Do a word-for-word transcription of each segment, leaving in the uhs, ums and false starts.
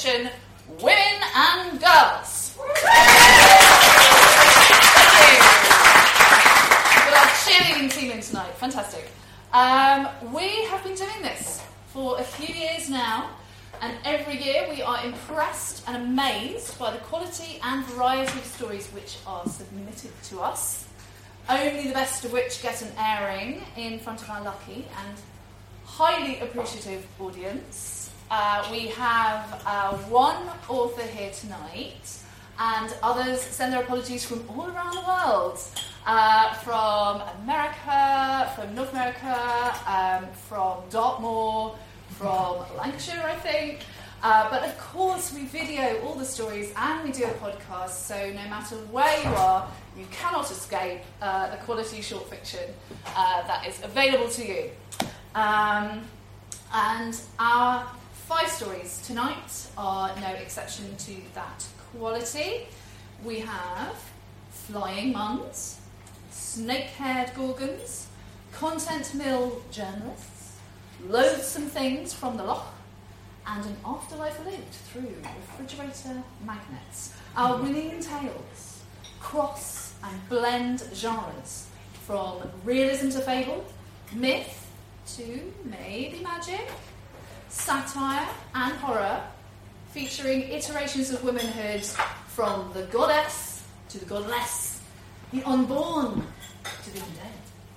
section, Women and Girls. We've got our cheerleading team in tonight. Fantastic. Um, we have been doing this for a few years now, and every year we are impressed and amazed by the quality and variety of stories which are submitted to us, only the best of which get an airing in front of our lucky and highly appreciative audience. Uh, we have uh, one author here tonight, and others send their apologies from all around the world, uh, from America, from North America, um, from Dartmoor, from Lancashire, I think. Uh, but of course, we video all the stories and we do a podcast, so no matter where you are, you cannot escape uh, the quality short fiction uh, that is available to you. Um, and our five stories tonight are no exception to that quality. We have Flying Mums, Snake-Haired Gorgons, Content Mill Journalists, Loathsome Things from the Loch, and an afterlife lived through refrigerator magnets. Our winning tales cross and blend genres from realism to fable, myth to maybe magic, satire and horror, featuring iterations of womanhood from the goddess to the godless, the unborn to the undead.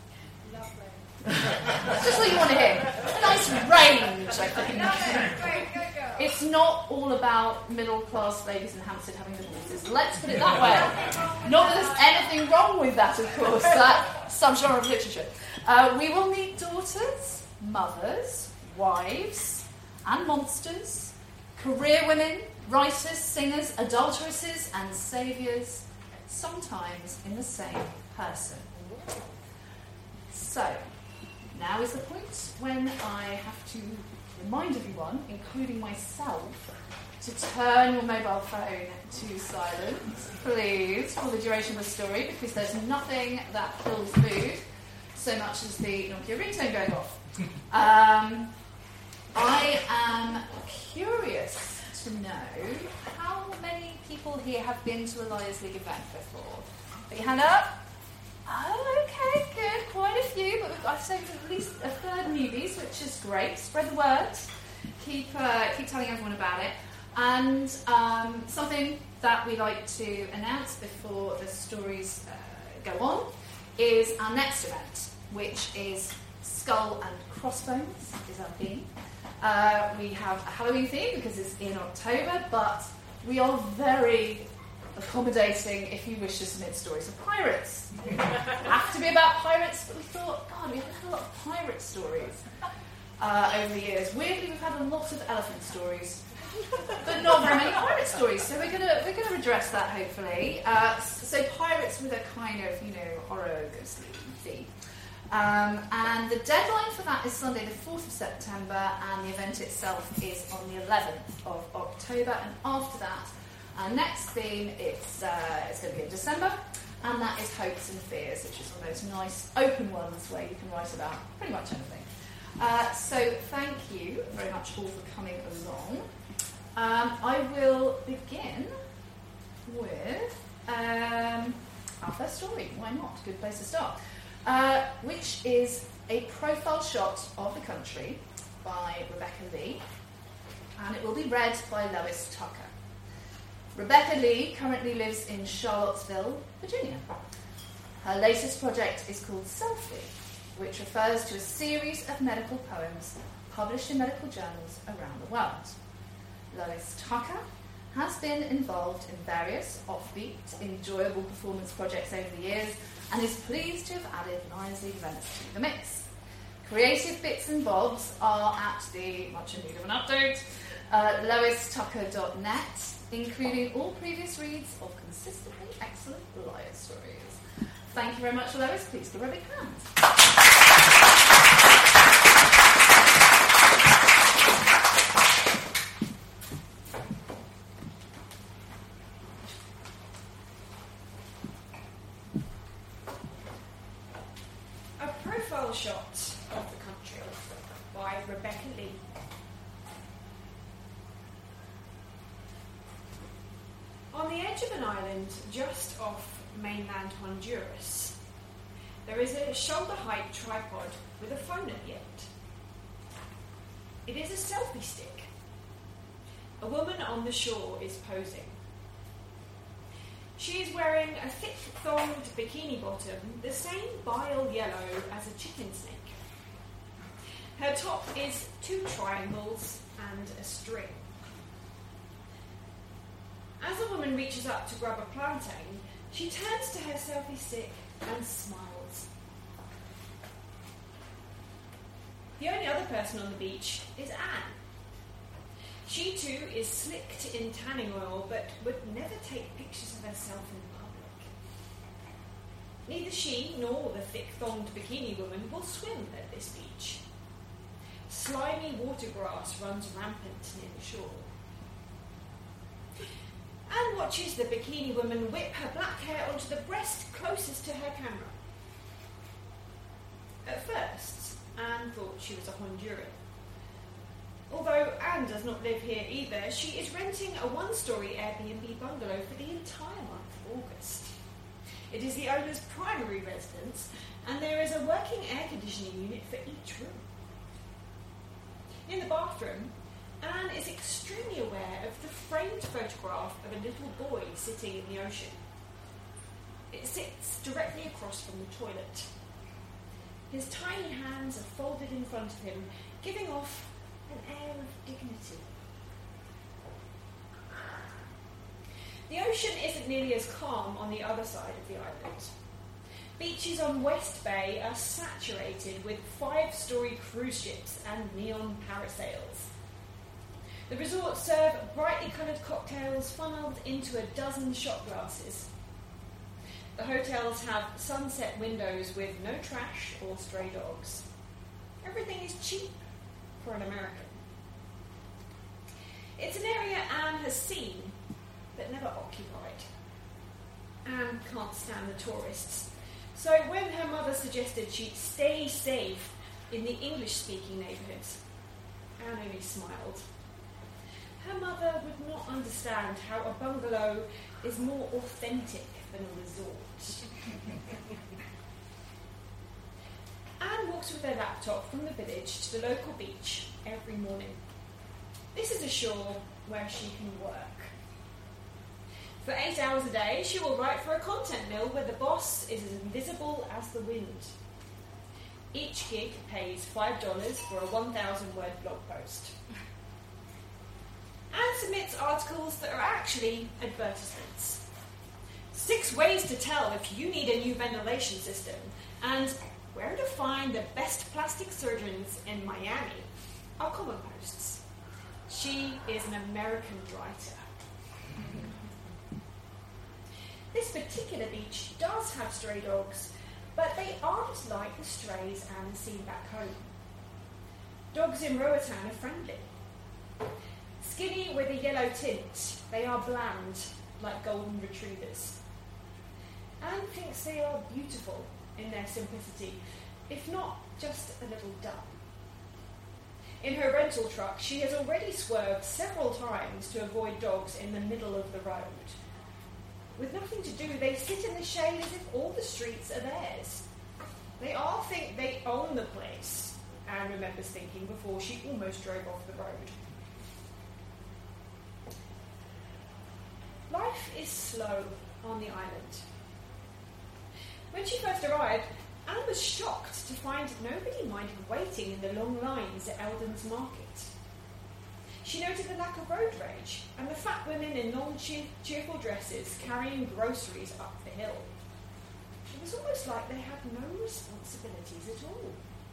That's just what you want to hear. A nice range, I think. It's not all about middle-class ladies in Hampstead having divorces. Let's put it that way. Not that there's anything wrong with that, of course. That's some genre of literature. Uh, we will meet daughters, mothers, wives, and monsters, career women, writers, singers, adulteresses, and saviours, sometimes in the same person. So, now is the point when I have to remind everyone, including myself, to turn your mobile phone to silent, please, for the duration of the story, because there's nothing that kills mood so much as the Nokia ringtone going off. Um, I am curious to know how many people here have been to a Liars League event before. Put your hand up. Oh, okay, good. Quite a few, but we've got, I've saved at least a third newbies, which is great. Spread the word. Keep uh, keep telling everyone about it. And um, something that we like to announce before the stories uh, go on is our next event, which is Skull and Crossbones, is our theme. Uh, we have a Halloween theme because it's in October, but we are very accommodating if you wish to submit stories of pirates. Have to be about pirates, but we thought, God, we've had a lot of pirate stories uh, over the years. Weirdly, we've had a lot of elephant stories, but not very many pirate stories. So we're gonna we're gonna address that hopefully. Uh, so pirates with a kind of you know horror ghostly theme. Um, and the deadline for that is Sunday the fourth of September, and the event itself is on the eleventh of October. And after that, our next theme, it's, uh, it's going to be in December, and that is Hopes and Fears, which is one of those nice open ones where you can write about pretty much anything. Uh, so thank you very much all for coming along. Um, I will begin with um, our first story. Why not? Good place to start. Uh, which is a profile shot of the country by Rebecca Lee, and it will be read by Lois Tucker. Rebecca Lee currently lives in Charlottesville, Virginia. Her latest project is called Selfie, which refers to a series of medical poems published in medical journals around the world. Lois Tucker has been involved in various offbeat, enjoyable performance projects over the years, and is pleased to have added Lions League events to the mix. Creative bits and bobs are at the, much in need of an update, uh, lois tucker dot net, including all previous reads of consistently excellent liar stories. Thank you very much, Lois. Please give her a big hand. Shot of the country by Rebecca Lee. edge of an island just off mainland Honduras, there is a shoulder-height tripod with a phone at the end. It is a selfie stick. A woman on the shore is posing. She is wearing a thick-thonged bikini bottom, the same bile yellow as a chicken snake. Her top is two triangles and a string. As the woman reaches up to grab a plantain, she turns to her selfie stick and smiles. The only other person on the beach is Anne. She too is slicked in tanning oil, but would never take pictures of herself in public. Neither she nor the thick-thonged bikini woman will swim at this beach. Slimy water grass runs rampant near the shore. Anne watches the bikini woman whip her black hair onto the breast closest to her camera. At first, Anne thought she was a Honduran. Although Anne does not live here either, she is renting a one-storey Airbnb bungalow for the entire month of August. It is the owner's primary residence, and there is a working air conditioning unit for each room. In the bathroom, Anne is extremely aware of the framed photograph of a little boy sitting in the ocean. It sits directly across from the toilet. His tiny hands are folded in front of him, giving off an air of dignity. The ocean isn't nearly as calm on the other side of the island. Beaches on West Bay are saturated with five-storey cruise ships and neon parasails. The resorts serve brightly coloured cocktails funneled into a dozen shot glasses. The hotels have sunset windows with no trash or stray dogs. Everything is cheap for an American. It's an area Anne has seen, but never occupied. Anne can't stand the tourists, so when her mother suggested she stay safe in the English-speaking neighbourhoods, Anne only smiled. Her mother would not understand how a bungalow is more authentic than a resort. Anne walks with her laptop from the village to the local beach every morning. This is a shore where she can work. For eight hours a day, she will write for a content mill where the boss is as invisible as the wind. Each gig pays five dollars for a one thousand word blog post. Anne submits articles that are actually advertisements. Six ways to tell if you need a new ventilation system, and where to find the best plastic surgeons in Miami are common posts. She is an American writer. This particular beach does have stray dogs, but they aren't like the strays Anne has seen back home. Dogs in Roatan are friendly. Skinny with a yellow tint, they are bland, like golden retrievers. Anne thinks they are beautiful in their simplicity, if not just a little dumb. In her rental truck, she has already swerved several times to avoid dogs in the middle of the road. With nothing to do, they sit in the shade as if all the streets are theirs. They all think they own the place, Anne remembers thinking before she almost drove off the road. Life is slow on the island. When she first arrived, Anne was shocked to find nobody minded waiting in the long lines at Eldon's Market. She noted the lack of road rage and the fat women in non-cheerful dresses carrying groceries up the hill. It was almost like they had no responsibilities at all.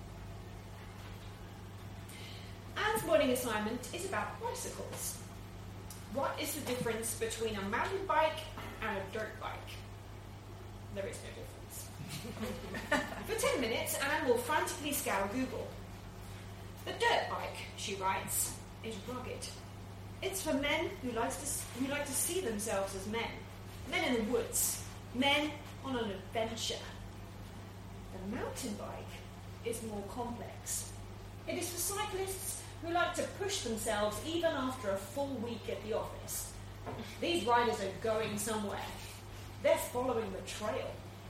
Anne's morning assignment is about bicycles. What is the difference between a mountain bike and a dirt bike? There is no difference. For ten minutes, Anne will frantically scour Google. The dirt bike, she writes, is rugged. It's for men who like to who like to see themselves as men. Men in the woods. Men on an adventure. The mountain bike is more complex. It is for cyclists who like to push themselves even after a full week at the office. These riders are going somewhere. They're following the trail.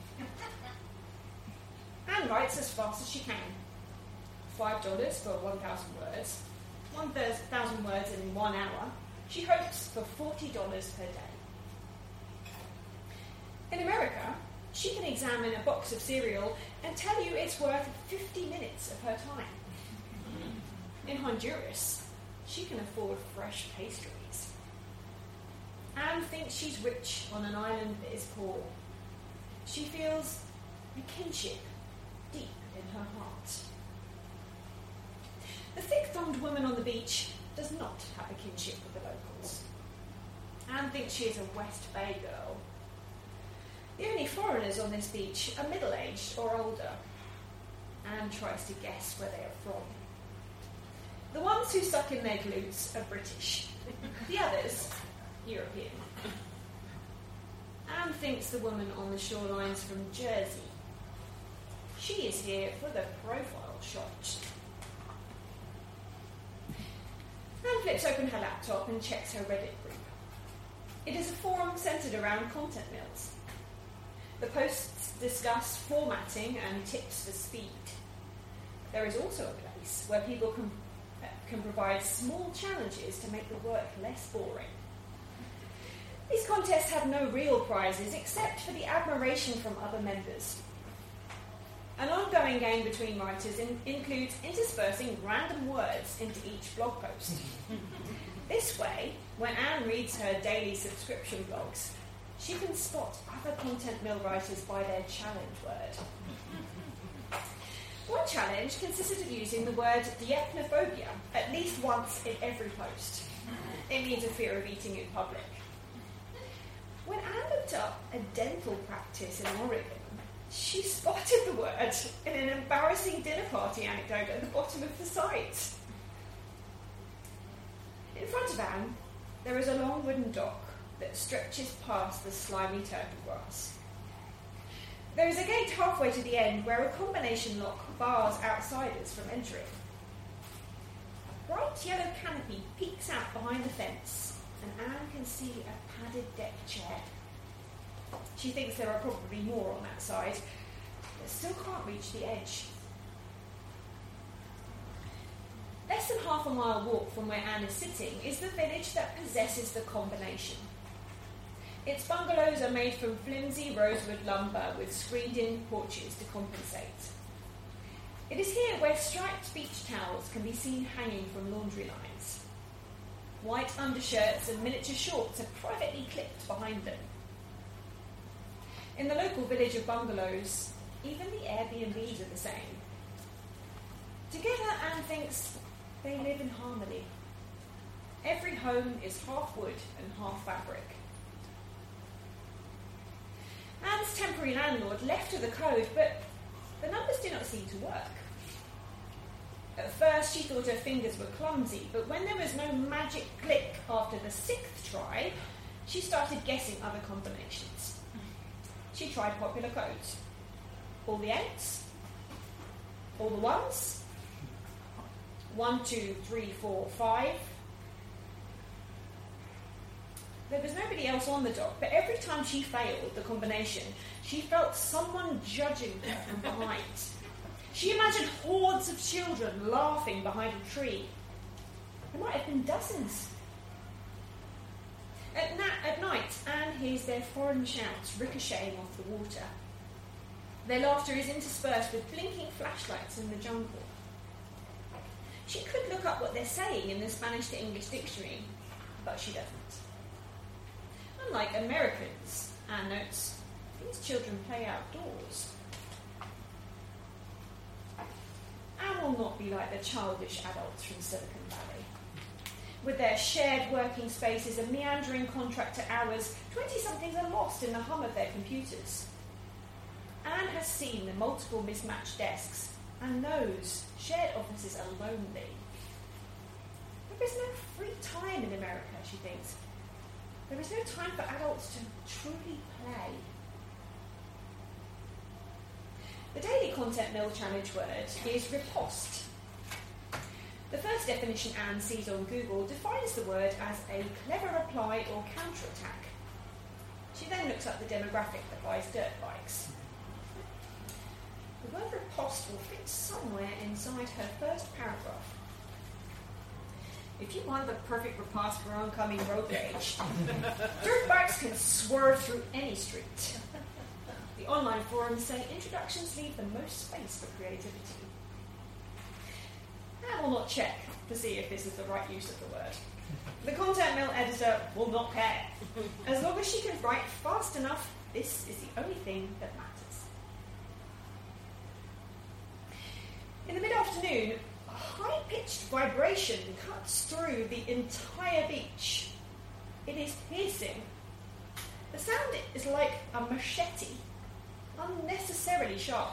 Anne writes as fast as she can. Five dollars for one thousand words. One thousand words in one hour. She hopes for forty dollars per day. In America, she can examine a box of cereal and tell you it's worth fifty minutes of her time. In Honduras, she can afford fresh pastries. Anne thinks she's rich on an island that is poor. She feels a kinship deep in her heart. The thick-thumbed woman on the beach does not have a kinship with the locals. Anne thinks she is a West Bay girl. The only foreigners on this beach are middle-aged or older. Anne tries to guess where they are from. The ones who suck in their glutes are British. The others, European. Anne thinks the woman on the shoreline's from Jersey. She is here for the profile shot. Anne flips open her laptop and checks her Reddit group. It is a forum centred around content mills. The posts discuss formatting and tips for speed. There is also a place where people can, uh, can provide small challenges to make the work less boring. These contests have no real prizes except for the admiration from other members. An ongoing game between writers in- includes interspersing random words into each blog post. This way, when Anne reads her daily subscription blogs, she can spot other content mill writers by their challenge word. One challenge consisted of using the word diapnophobia at least once in every post. It means a fear of eating in public. When Anne looked up a dental practice in Oregon, she spotted the word in an embarrassing dinner party anecdote at the bottom of the site. In front of Anne, there is a long wooden dock that stretches past the slimy turtle grass. There is a gate halfway to the end where a combination lock bars outsiders from entering. A bright yellow canopy peeks out behind the fence, and Anne can see a padded deck chair. She thinks there are probably more on that side, but still can't reach the edge. Less than half a mile walk from where Anne is sitting is the village that possesses the combination. Its bungalows are made from flimsy rosewood lumber with screened-in porches to compensate. It is here where striped beach towels can be seen hanging from laundry lines. White undershirts and miniature shorts are privately clipped behind them. In the local village of bungalows, even the Airbnbs are the same. Together, Anne thinks they live in harmony. Every home is half wood and half fabric. Anne's temporary landlord left her the code, but the numbers do not seem to work. At first, she thought her fingers were clumsy, but when there was no magic click after the sixth try, she started guessing other combinations. She tried popular codes. All the eights, all the ones, one, two, three, four, five. There was nobody else on the dock, but every time she failed the combination, she felt someone judging her from behind. She imagined hordes of children laughing behind a tree. There might have been dozens. At, na- at night, Anne hears their foreign shouts ricocheting off the water. Their laughter is interspersed with blinking flashlights in the jungle. She could look up what they're saying in the Spanish to English dictionary, but she doesn't. Unlike Americans, Anne notes, these children play outdoors. Anne will not be like the childish adults from Silicon Valley. With their shared working spaces and meandering contractor hours, twenty-somethings are lost in the hum of their computers. Anne has seen the multiple mismatched desks and knows shared offices are lonely. There is no free time in America, she thinks. There is no time for adults to truly play. The Daily Content Mill challenge word is riposte. The first definition Anne sees on Google defines the word as a clever reply or counterattack. She then looks up the demographic that buys dirt bikes. The word riposte will fit somewhere inside her first paragraph. If you want the perfect riposte for oncoming road rage, dirt bikes can swerve through any street. The online forums say introductions leave the most space for creativity. I will not check to see if this is the right use of the word. The content mill editor will not care. As long as she can write fast enough, this is the only thing that matters. In the mid-afternoon, a high-pitched vibration cuts through the entire beach. It is piercing. The sound is like a machete, unnecessarily sharp.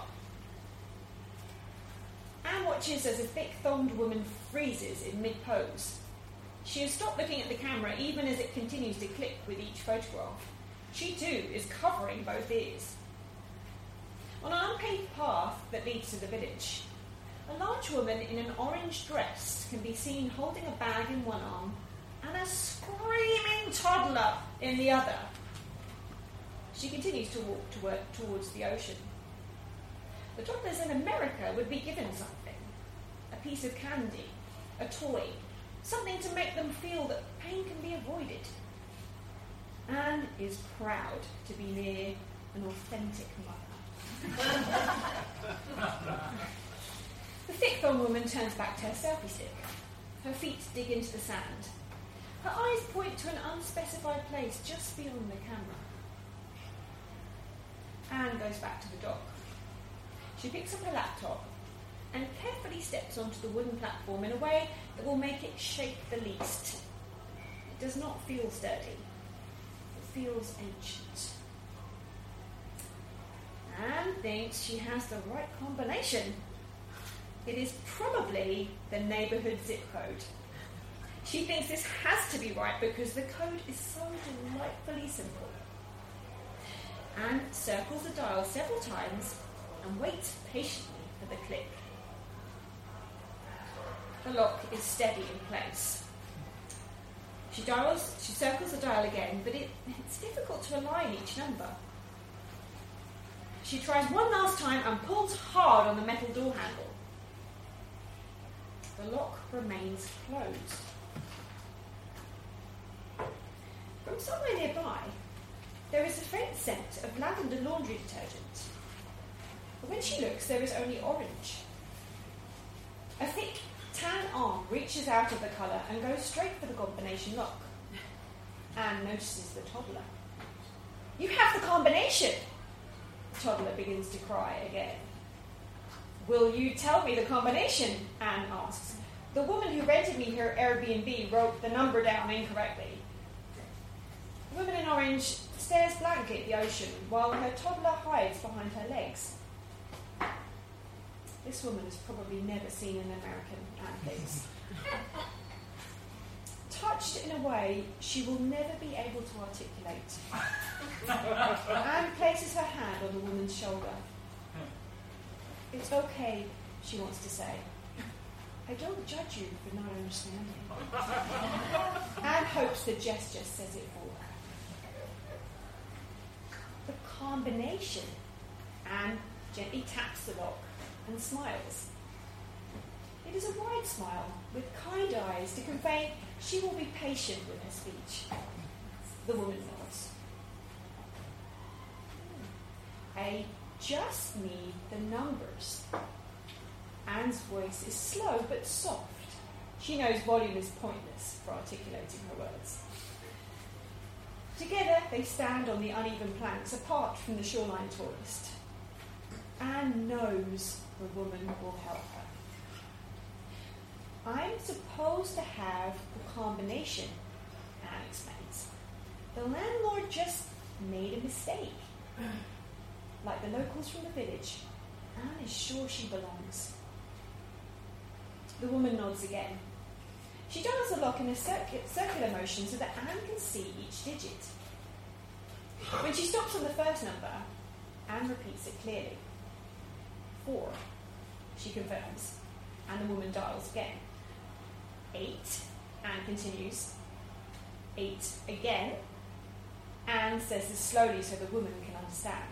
Anne watches as a thick-thonged woman freezes in mid-pose. She has stopped looking at the camera even as it continues to click with each photograph. She too is covering both ears. On an unpaved path that leads to the village, a large woman in an orange dress can be seen holding a bag in one arm and a screaming toddler in the other. She continues to walk toward, towards the ocean. The toddlers in America would be given something, a piece of candy, a toy, something to make them feel that pain can be avoided. Anne is proud to be near an authentic mother. The thick-thonged woman turns back to her selfie stick. Her feet dig into the sand. Her eyes point to an unspecified place just beyond the camera. Anne goes back to the dock. She picks up her laptop and carefully steps onto the wooden platform in a way that will make it shake the least. It does not feel sturdy. It feels ancient. Anne thinks she has the right combination. It is probably the neighbourhood zip code. She thinks this has to be right because the code is so delightfully simple. Anne circles the dial several times and waits patiently for the click. The lock is steady in place. She dials, she circles the dial again, but it, it's difficult to align each number. She tries one last time and pulls hard on the metal door handle. The lock remains closed. From somewhere nearby, there is a faint scent of lavender laundry detergent. But when she looks, there is only orange. A thick, tan arm reaches out of the colour and goes straight for the combination lock. Anne notices the toddler. "You have the combination!" The toddler begins to cry again. "Will you tell me the combination?" Anne asks. "The woman who rented me her Airbnb wrote the number down incorrectly." The woman in orange stares blankly at the ocean while her toddler hides behind her legs. This woman has probably never seen an American, Anne thinks. Touched in a way she will never be able to articulate. Anne places her hand on the woman's shoulder. "It's okay," she wants to say. "I don't judge you for not understanding." Anne hopes the gesture says it for her. The combination. Anne gently taps the lock and smiles. It is a wide smile with kind eyes to convey she will be patient with her speech. The woman nods. "I just need the numbers." Anne's voice is slow but soft. She knows volume is pointless for articulating her words. Together they stand on the uneven planks apart from the shoreline tourist. Anne knows the woman will help her. "I'm supposed to have the combination," Anne explains. "The landlord just made a mistake." Like the locals from the village, Anne is sure she belongs. The woman nods again. She dials the lock in a circ- circular motion so that Anne can see each digit. When she stops on the first number, Anne repeats it clearly. "Four," she confirms, and the woman dials again. eight, and continues, eight again, and says this slowly so the woman can understand.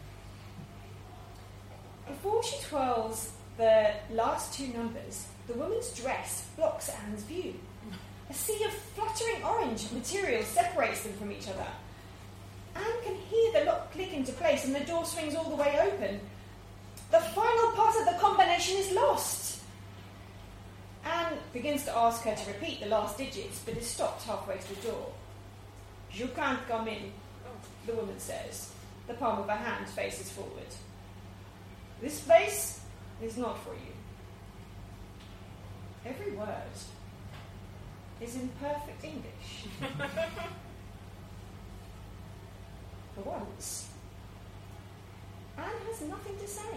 Before she twirls the last two numbers, the woman's dress blocks Anne's view. A sea of fluttering orange material separates them from each other. Anne can hear the lock click into place and the door swings all the way open. The final part of the combination is lost. Anne begins to ask her to repeat the last digits, but is stopped halfway to the door. "You can't come in," the woman says. The palm of her hand faces forward. "This place is not for you." Every word is in perfect English. For once, Anne has nothing to say.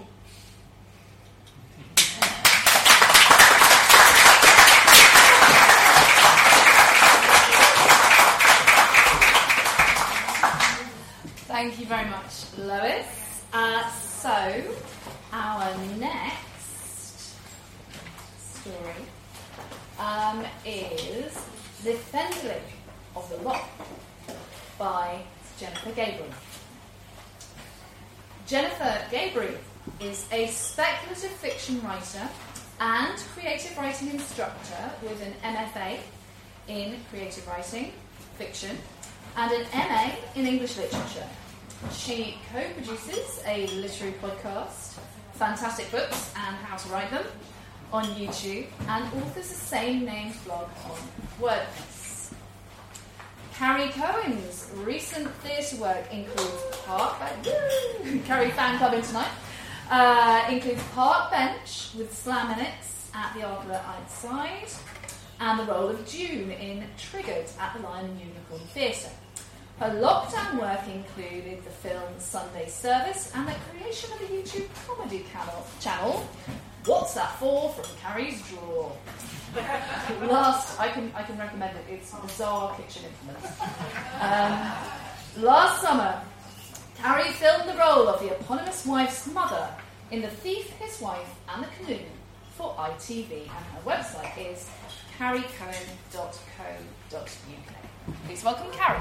Thank you very much, Lois. Uh, so, our next story um, is The Fenderlick of the Loch by Jennifer Gabriel. Jennifer Gabriel is a speculative fiction writer and creative writing instructor with an M F A in creative writing, fiction, and an M A in English literature. She co-produces a literary podcast, fantastic books and how to write them, on YouTube, and authors the same named blog on WordPress. Carrie Cohen's recent theatre work includes Park Bench. Carrie fan club in tonight. Uh, includes Park Bench with Slam Minutes at the Arbor outside, and the role of June in Triggered at the Lion and Unicorn Theatre. Her lockdown work included the film Sunday Service and the creation of a YouTube comedy channel, channel What's That For? From Carrie's Drawer. Last, I can I can recommend it, it's bizarre kitchen implements. Um, last summer, Carrie filmed the role of the eponymous wife's mother in The Thief, His Wife and the Canoe for I T V, and her website is carrie cohen dot co dot u k. Please welcome Carrie.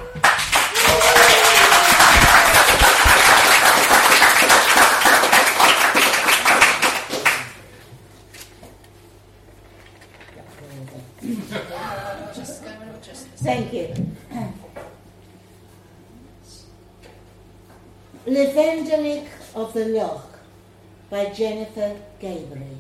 Just go and adjust this. Thank you. Le Fenderlick of the Loch by Jennifer Gabriel.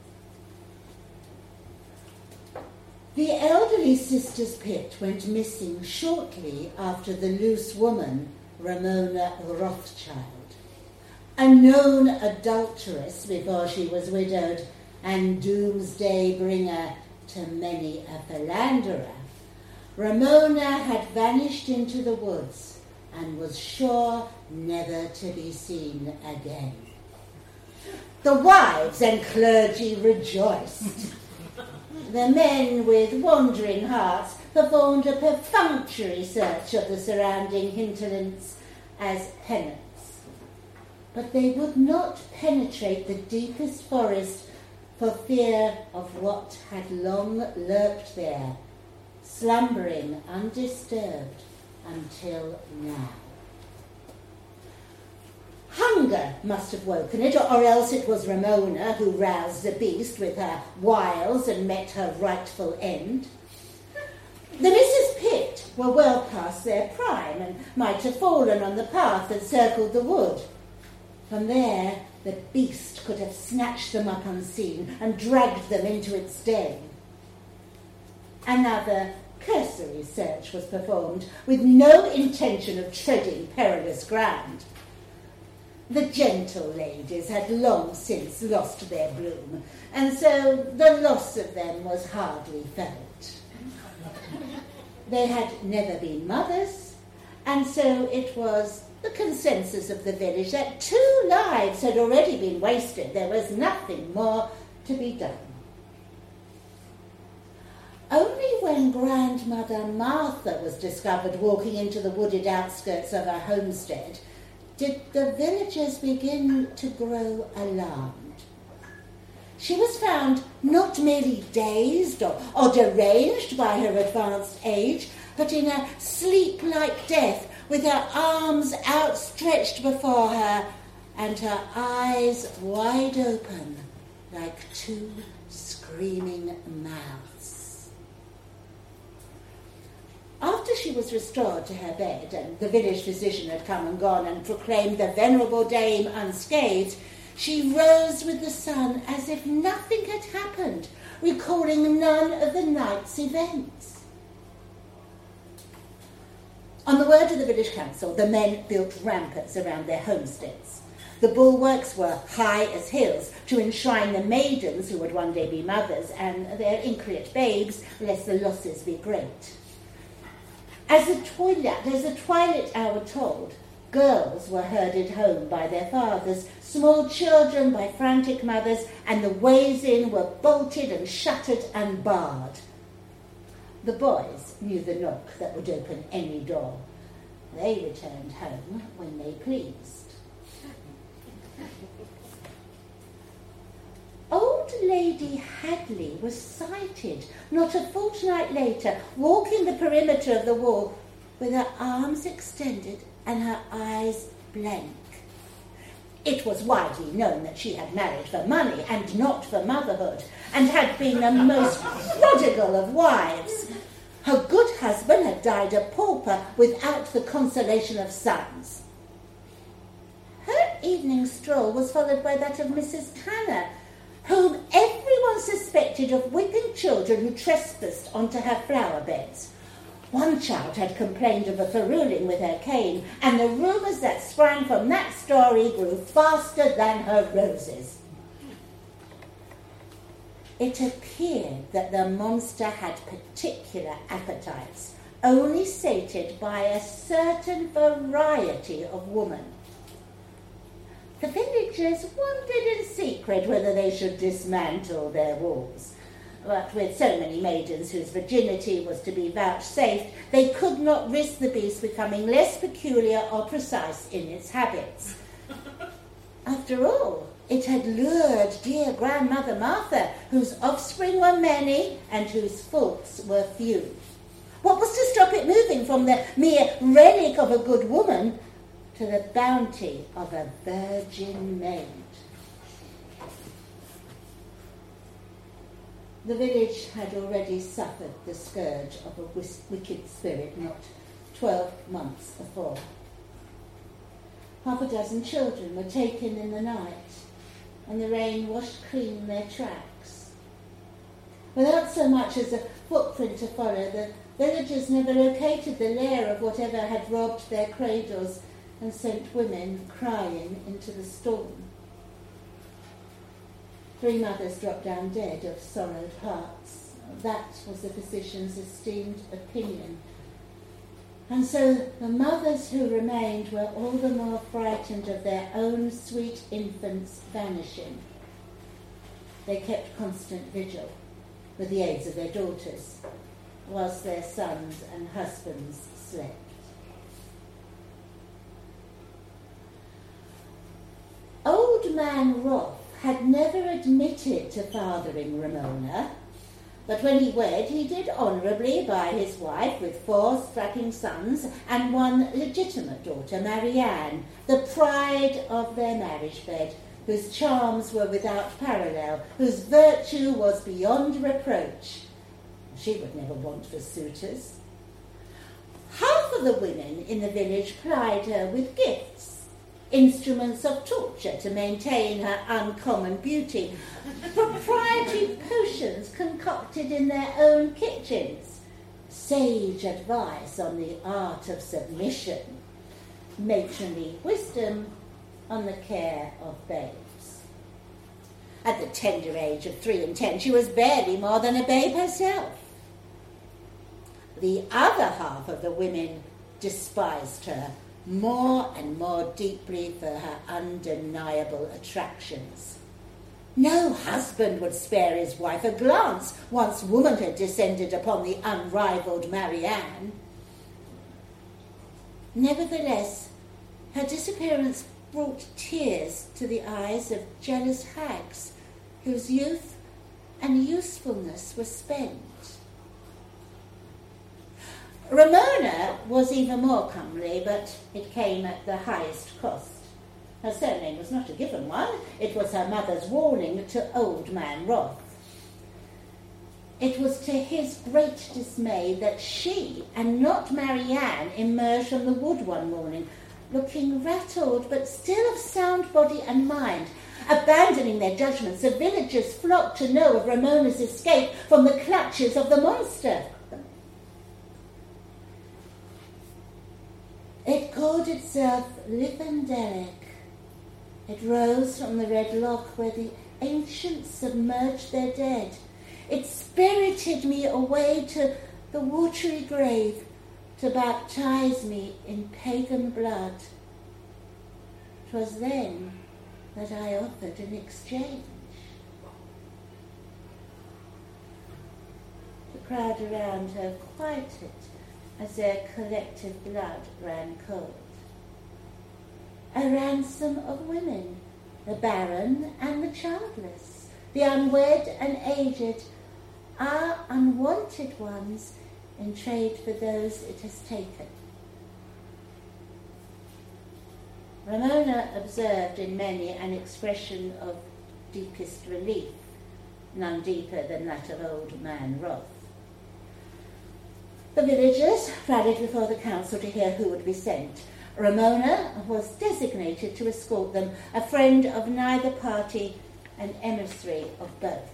The elderly Sisters Pitt went missing shortly after the loose woman, Ramona Rothschild, a known adulteress before she was widowed and doomsday bringer to many a philanderer. Ramona had vanished into the woods and was sure never to be seen again. The wives and clergy rejoiced. The men, with wandering hearts, performed a perfunctory search of the surrounding hinterlands as penance. But they would not penetrate the deepest forest for fear of what had long lurked there, slumbering undisturbed until now. Hunger must have woken it, or else it was Ramona who roused the beast with her wiles and met her rightful end. The Misses Pitt were well past their prime and might have fallen on the path that circled the wood. From there, the beast could have snatched them up unseen and dragged them into its den. Another cursory search was performed with no intention of treading perilous ground. The gentle ladies had long since lost their bloom, and so the loss of them was hardly felt. They had never been mothers, and so it was the consensus of the village that two lives had already been wasted. There was nothing more to be done. Only when Grandmother Martha was discovered walking into the wooded outskirts of her homestead did the villagers begin to grow alarmed. she was found not merely dazed or, or deranged by her advanced age, but in a sleep-like death, with her arms outstretched before her and her eyes wide open like two screaming mouths. After she was restored to her bed and the village physician had come and gone and proclaimed the venerable dame unscathed, she rose with the sun as if nothing had happened, recalling none of the night's events. On the word of the village council, the men built ramparts around their homesteads. The bulwarks were high as hills to enshrine the maidens who would one day be mothers and their increate babes, lest the losses be great. As the twilight, as the twilight hour told, girls were herded home by their fathers, small children by frantic mothers, and the ways in were bolted and shuttered and barred. The boys knew the knock that would open any door. They returned home when they pleased. Old Lady Hadley was sighted not a fortnight later, walking the perimeter of the wall with her arms extended and her eyes blank. It was widely known that she had married for money and not for motherhood, and had been the most prodigal of wives. Her good husband had died a pauper without the consolation of sons. Her evening stroll was followed by that of Missus Tanner, whom everyone suspected of whipping children who trespassed onto her flower beds. One child had complained of a feruling with her cane, and the rumours that sprang from that story grew faster than her roses. It appeared that the monster had particular appetites, only sated by a certain variety of woman. The villagers wondered in secret whether they should dismantle their walls. But with so many maidens whose virginity was to be vouchsafed, they could not risk the beast becoming less peculiar or precise in its habits. After all, it had lured dear Grandmother Martha, whose offspring were many and whose faults were few. What was to stop it moving from the mere relic of a good woman to the bounty of a virgin maid? The village had already suffered the scourge of a wis- wicked spirit not twelve months before. Half a dozen children were taken in the night, and the rain washed clean their tracks. Without so much as a footprint to follow, the villagers never located the lair of whatever had robbed their cradles and sent women crying into the storm. Three mothers dropped down dead of sorrowed hearts. That was the physician's esteemed opinion. And so the mothers who remained were all the more frightened of their own sweet infants vanishing. They kept constant vigil, with the aids of their daughters, whilst their sons and husbands slept. Old Man Roth had never admitted to fathering Ramona, but when he wed, he did honourably by his wife with four strapping sons and one legitimate daughter, Marianne, the pride of their marriage bed, whose charms were without parallel, whose virtue was beyond reproach. She would never want for suitors. Half of the women in the village plied her with gifts, instruments of torture to maintain her uncommon beauty, proprietary potions concocted in their own kitchens, sage advice on the art of submission, matronly wisdom on the care of babes. At the tender age of three and ten, she was barely more than a babe herself. The other half of the women despised her more and more deeply for her undeniable attractions. No husband would spare his wife a glance once womanhood descended upon the unrivalled Marianne. Nevertheless, her disappearance brought tears to the eyes of jealous hags whose youth and usefulness were spent. Ramona was even more comely, but it came at the highest cost. Her surname was not a given one. It was her mother's warning to Old Man Roth. It was to his great dismay that she, and not Marianne, emerged from the wood one morning, looking rattled but still of sound body and mind. Abandoning their judgments, the villagers flocked to know of Ramona's escape from the clutches of the monster. It called itself Liffendelic. It rose from the red loch where the ancients submerged their dead. It spirited me away to the watery grave to baptize me in pagan blood. 'Twas then that I offered an exchange. The crowd around her quieted as their collective blood ran cold. A ransom of women, the barren and the childless, the unwed and aged, are unwanted ones in trade for those it has taken. Ramona observed in many an expression of deepest relief, none deeper than that of Old Man Roth. The villagers rallied before the council to hear who would be sent. Ramona was designated to escort them, a friend of neither party, an emissary of both.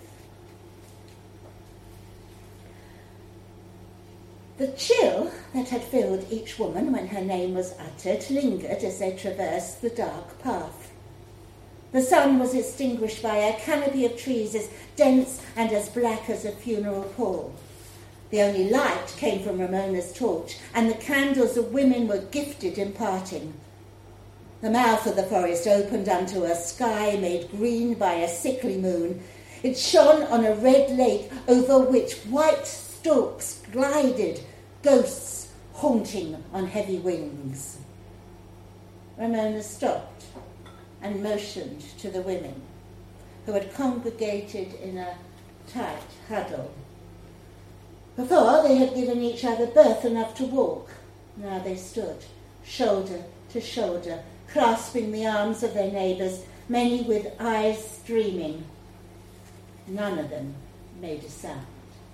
The chill that had filled each woman when her name was uttered lingered as they traversed the dark path. The sun was extinguished by a canopy of trees as dense and as black as a funeral pall. The only light came from Ramona's torch, and the candles the women were gifted in parting. The mouth of the forest opened unto a sky made green by a sickly moon. It shone on a red lake over which white stalks glided, ghosts haunting on heavy wings. Ramona stopped and motioned to the women, who had congregated in a tight huddle. Before, they had given each other berth enough to walk. Now they stood, shoulder to shoulder, clasping the arms of their neighbours, many with eyes streaming. None of them made a sound.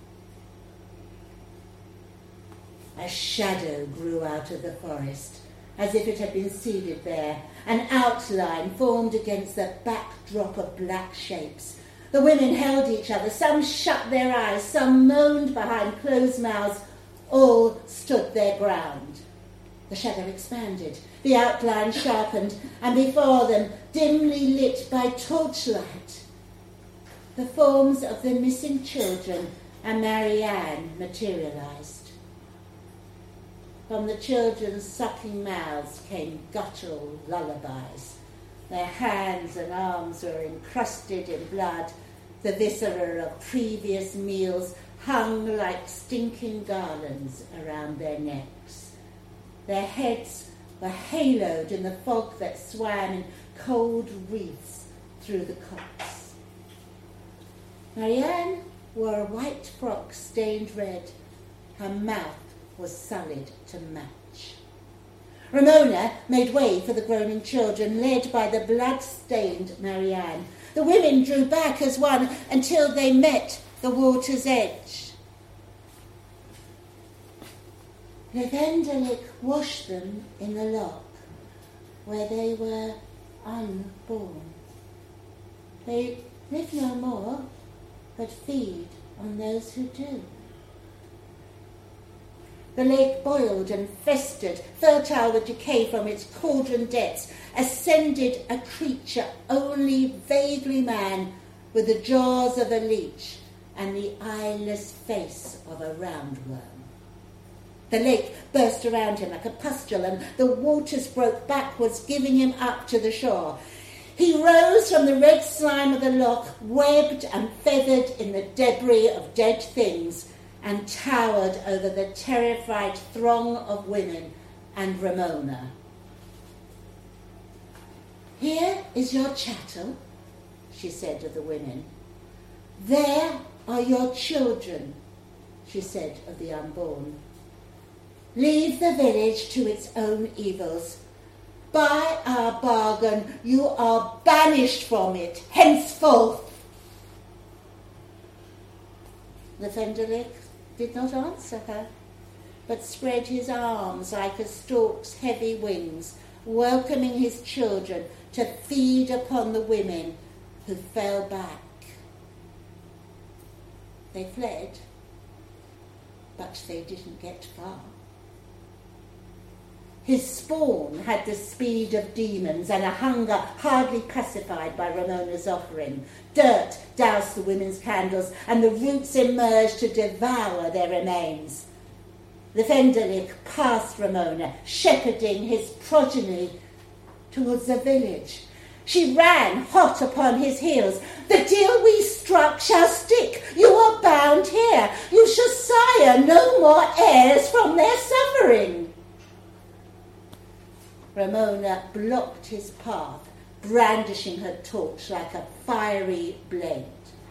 A shadow grew out of the forest, as if it had been seeded there. An outline formed against the backdrop of black shapes. The women held each other. Some shut their eyes, some moaned behind closed mouths. All stood their ground. The shadow expanded, the outline sharpened, and before them, dimly lit by torchlight, the forms of the missing children and Marianne materialized. From the children's sucking mouths came guttural lullabies. Their hands and arms were encrusted in blood. The viscera of previous meals hung like stinking garlands around their necks. Their heads were haloed in the fog that swam in cold wreaths through the copse. Marianne wore a white frock stained red. Her mouth was sullied to match. Ramona made way for the groaning children, led by the blood-stained Marianne. The women drew back as one until they met the water's edge. Liffendelic washed them in the loch, where they were unborn. They live no more, but feed on those who do. The lake boiled and festered, fertile with decay from its cauldron depths, ascended a creature only vaguely man, with the jaws of a leech and the eyeless face of a roundworm. The lake burst around him like a pustule, and the waters broke backwards, giving him up to the shore. He rose from the red slime of the loch, webbed and feathered in the debris of dead things, and towered over the terrified throng of women and Ramona. "Here is your chattel," she said to the women. "There are your children," she said of the unborn. "Leave the village to its own evils. By our bargain, you are banished from it henceforth." Nyfendilig did not answer her, but spread his arms like a stork's heavy wings, welcoming his children to feed upon the women who fell back. They fled, but they didn't get far. His spawn had the speed of demons and a hunger hardly pacified by Ramona's offering. Dirt doused the women's candles, and the roots emerged to devour their remains. Nyfendilig passed Ramona, shepherding his progeny towards the village. She ran hot upon his heels. "The deal we struck shall stick. You are bound here. You shall sire no more heirs from their suffering." Ramona blocked his path, brandishing her torch like a fiery blade.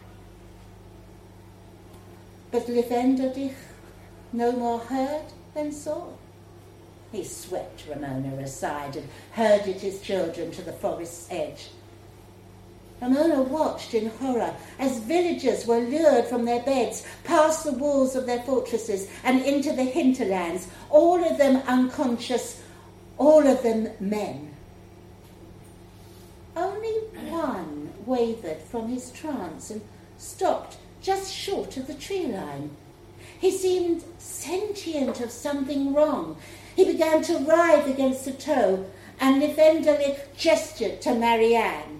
But Nyfendilig no more heard than saw. He swept Ramona aside and herded his children to the forest's edge. Ramona watched in horror as villagers were lured from their beds, past the walls of their fortresses and into the hinterlands, all of them unconscious, all of them men. Only one wavered from his trance and stopped just short of the tree line. He seemed sentient of something wrong. He began to writhe against the toe, and Nyfendilig gestured to Marianne.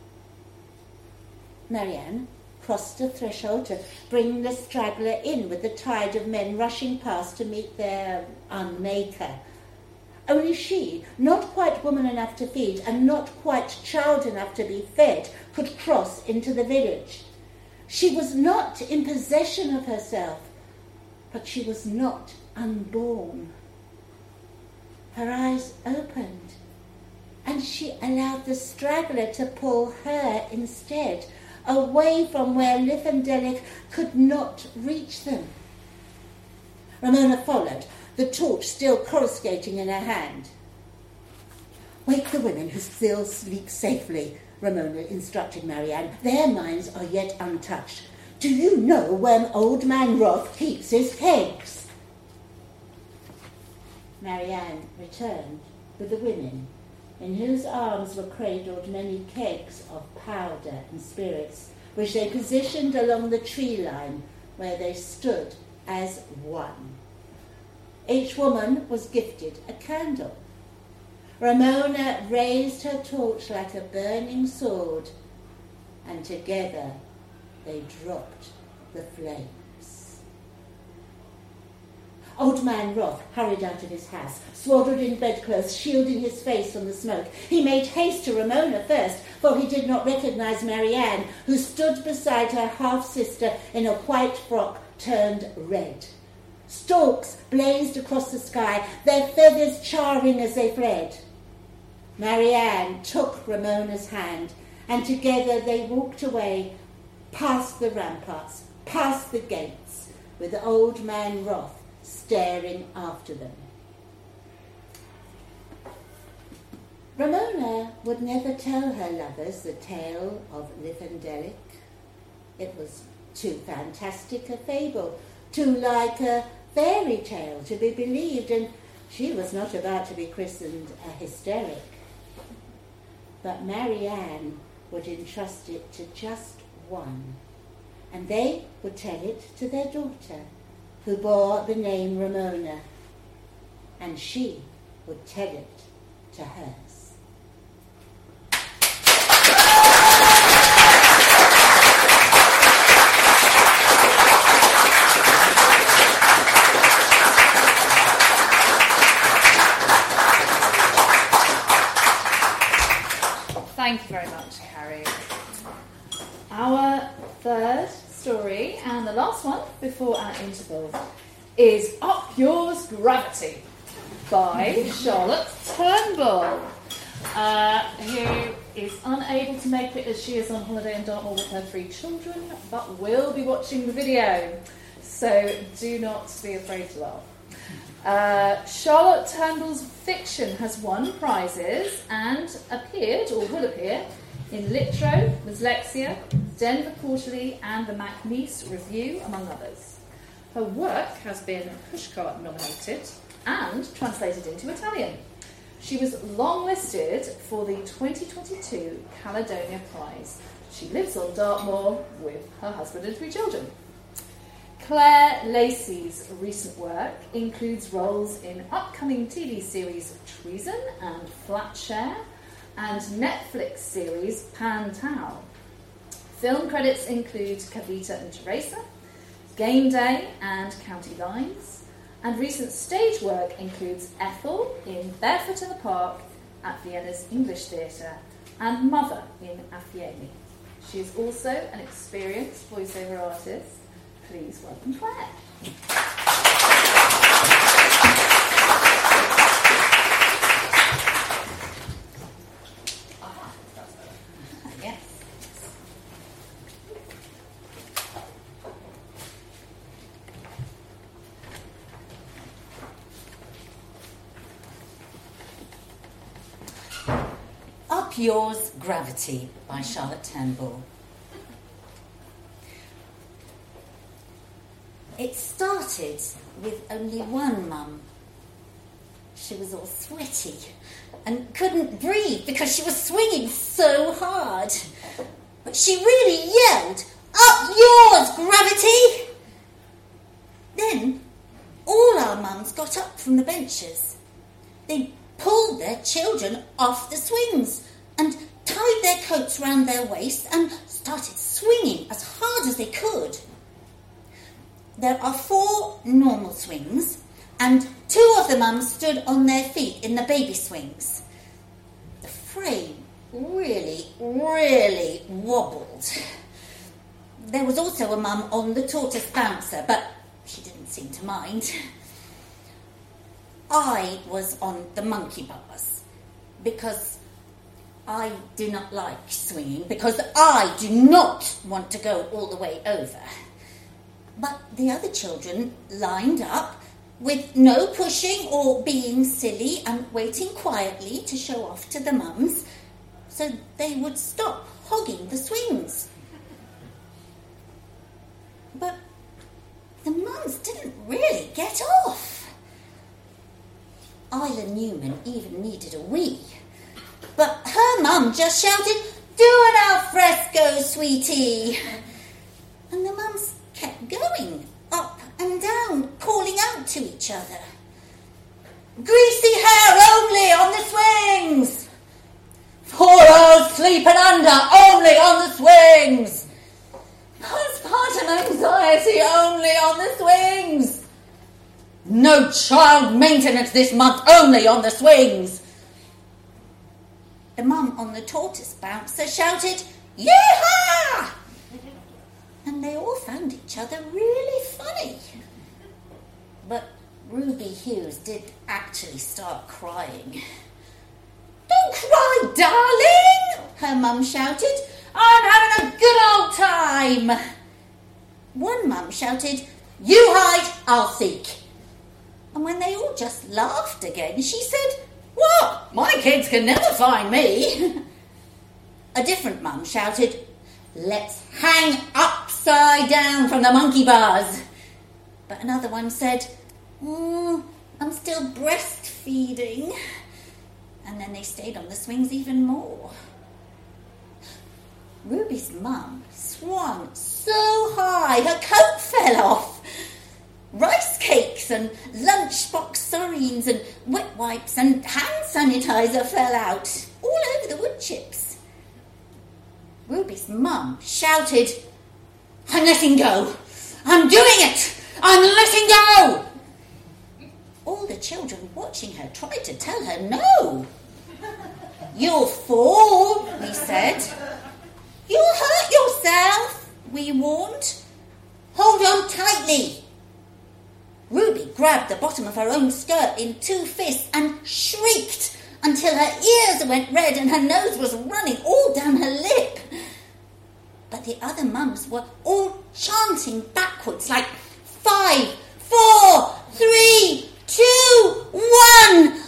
Marianne crossed the threshold to bring the straggler in with the tide of men rushing past to meet their unmaker. Only she, not quite woman enough to feed and not quite child enough to be fed, could cross into the village. She was not in possession of herself, but she was not unborn. Her eyes opened, and she allowed the straggler to pull her instead, away from where Nyfendilig could not reach them. Ramona followed, the torch still coruscating in her hand. "Wake the women who still sleep safely," Ramona instructed Marianne. "Their minds are yet untouched. Do you know where Old Man Roth keeps his kegs?" Marianne returned with the women, in whose arms were cradled many kegs of powder and spirits, which they positioned along the tree line where they stood as one. Each woman was gifted a candle. Ramona raised her torch like a burning sword, and together they dropped the flames. Old Man Roth hurried out of his house, swaddled in bedclothes, shielding his face from the smoke. He made haste to Ramona first, for he did not recognize Marianne, who stood beside her half-sister in a white frock turned red. Storks blazed across the sky, their feathers charring as they fled. Marianne took Ramona's hand, and together they walked away, past the ramparts, past the gates, with Old Man Roth staring after them. Ramona would never tell her lovers the tale of Nyfendilig. It was too fantastic a fable, too like a fairy tale to be believed, and she was not about to be christened a hysteric. But Marianne would entrust it to just one, and they would tell it to their daughter, who bore the name Ramona, and she would tell it to hers. Thank you very much, Carrie. Our third story, and the last one before our interval, is Up Yours Gravity by Charlotte Turnbull, uh, who is unable to make it as she is on holiday in Dartmoor with her three children, but will be watching the video. So do not be afraid to laugh. Uh, Charlotte Turnbull's fiction has won prizes and appeared, or will appear, in Litro, Dyslexia, Denver Quarterly and the MacNeese Review, among others. Her work has been Pushcart nominated and translated into Italian. She was longlisted for the twenty twenty-two Caledonia Prize. She lives on Dartmoor with her husband and three children. Claire Lacey's recent work includes roles in upcoming T V series Treason and Flatshare and Netflix series Pan Tao. Film credits include Kavita and Teresa, Game Day and County Lines, and recent stage work includes Ethel in Barefoot in the Park at Vienna's English Theatre and Mother in Affiemi. She is also an experienced voiceover artist. Please welcome Claire. Ah, that's better. Yes. Up Yours, Gravity by Charlotte Turnbull. It started with only one mum. She was all sweaty and couldn't breathe because she was swinging so hard. But she really yelled, "Up yours, Gravity!" Then all our mums got up from the benches. They pulled their children off the swings and tied their coats round their waists and started swinging as hard as they could. There are four normal swings, and two of the mums stood on their feet in the baby swings. The frame really, really wobbled. There was also a mum on the tortoise bouncer, but she didn't seem to mind. I was on the monkey bars because I do not like swinging, because I do not want to go all the way over. But the other children lined up with no pushing or being silly and waiting quietly to show off to the mums so they would stop hogging the swings. But the mums didn't really get off. Isla Newman even needed a wee. But her mum just shouted, "Do an alfresco, sweetie!" And the mums kept going, up and down, calling out to each other. "Greasy hair only on the swings! Four hours sleeping under only on the swings! Postpartum anxiety only on the swings! No child maintenance this month only on the swings!" The mum on the tortoise bouncer shouted, "Yee-haw!" And they all found each other really funny. But Ruby Hughes did actually start crying. "Don't cry, darling," her mum shouted. "I'm having a good old time." One mum shouted, "You hide, I'll seek." And when they all just laughed again, she said, "What? My kids can never find me." A different mum shouted, "Let's hang upside down from the monkey bars." But another one said, "Oh, I'm still breastfeeding." And then they stayed on the swings even more. Ruby's mum swung so high her coat fell off. Rice cakes and lunchbox sardines and wet wipes and hand sanitizer fell out all over the wood chips. Ruby's mum shouted, "I'm letting go! I'm doing it! I'm letting go!" All the children watching her tried to tell her no. "You'll fall," we said. "You'll hurt yourself," we warned. "Hold on tightly." Ruby grabbed the bottom of her own skirt in two fists and shrieked, until her ears went red and her nose was running all down her lip. But the other mums were all chanting backwards like five, four, three, two, one.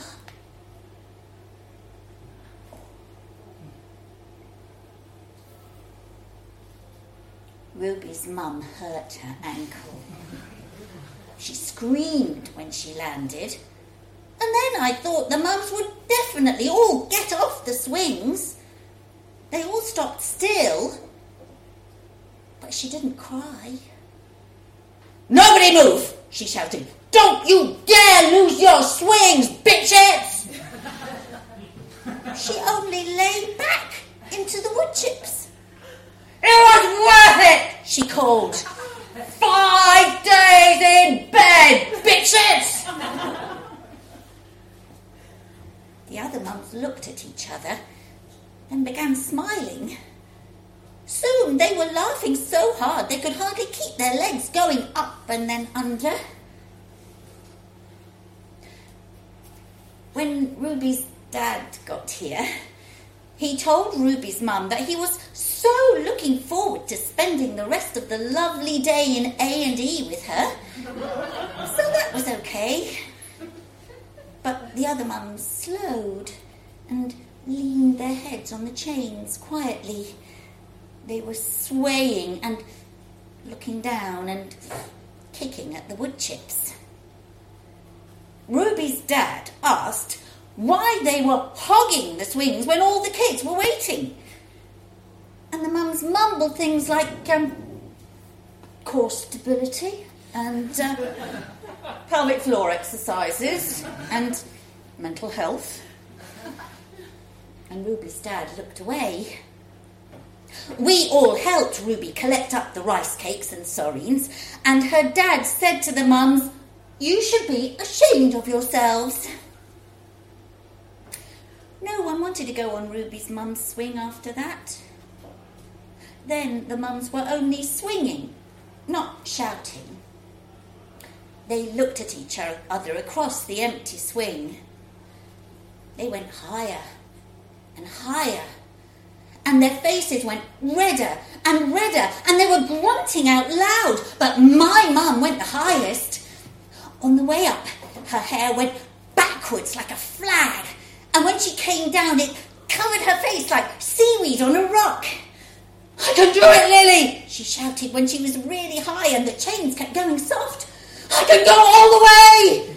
Ruby's mum hurt her ankle. She screamed when she landed, and then I thought the mums would definitely all get off the swings. They all stopped still, but she didn't cry. "Nobody move!" she shouted. "Don't you dare lose your swings, bitches!" She only lay back into the wood chips. "It was worth it," she called. "Five days in bed, bitches!" The other mums looked at each other and began smiling. Soon they were laughing so hard they could hardly keep their legs going up and then under. When Ruby's dad got here, he told Ruby's mum that he was so looking forward to spending the rest of the lovely day in A and E with her. So that was okay. But the other mums slowed and leaned their heads on the chains quietly. They were swaying and looking down and kicking at the wood chips. Ruby's dad asked why they were hogging the swings when all the kids were waiting. And the mums mumbled things like um, core stability and uh, pelvic floor exercises and mental health. And Ruby's dad looked away. We all helped Ruby collect up the rice cakes and sorines, and her dad said to the mums, "You should be ashamed of yourselves." No one wanted to go on Ruby's mum's swing after that. Then the mums were only swinging, not shouting. They looked at each other across the empty swing. They went higher and higher, and their faces went redder and redder, and they were grunting out loud. But my mum went the highest. On the way up, her hair went backwards like a flag, and when she came down, it covered her face like seaweed on a rock. "I can do it, Lily!" she shouted when she was really high and the chains kept going soft. "I can go all the way!"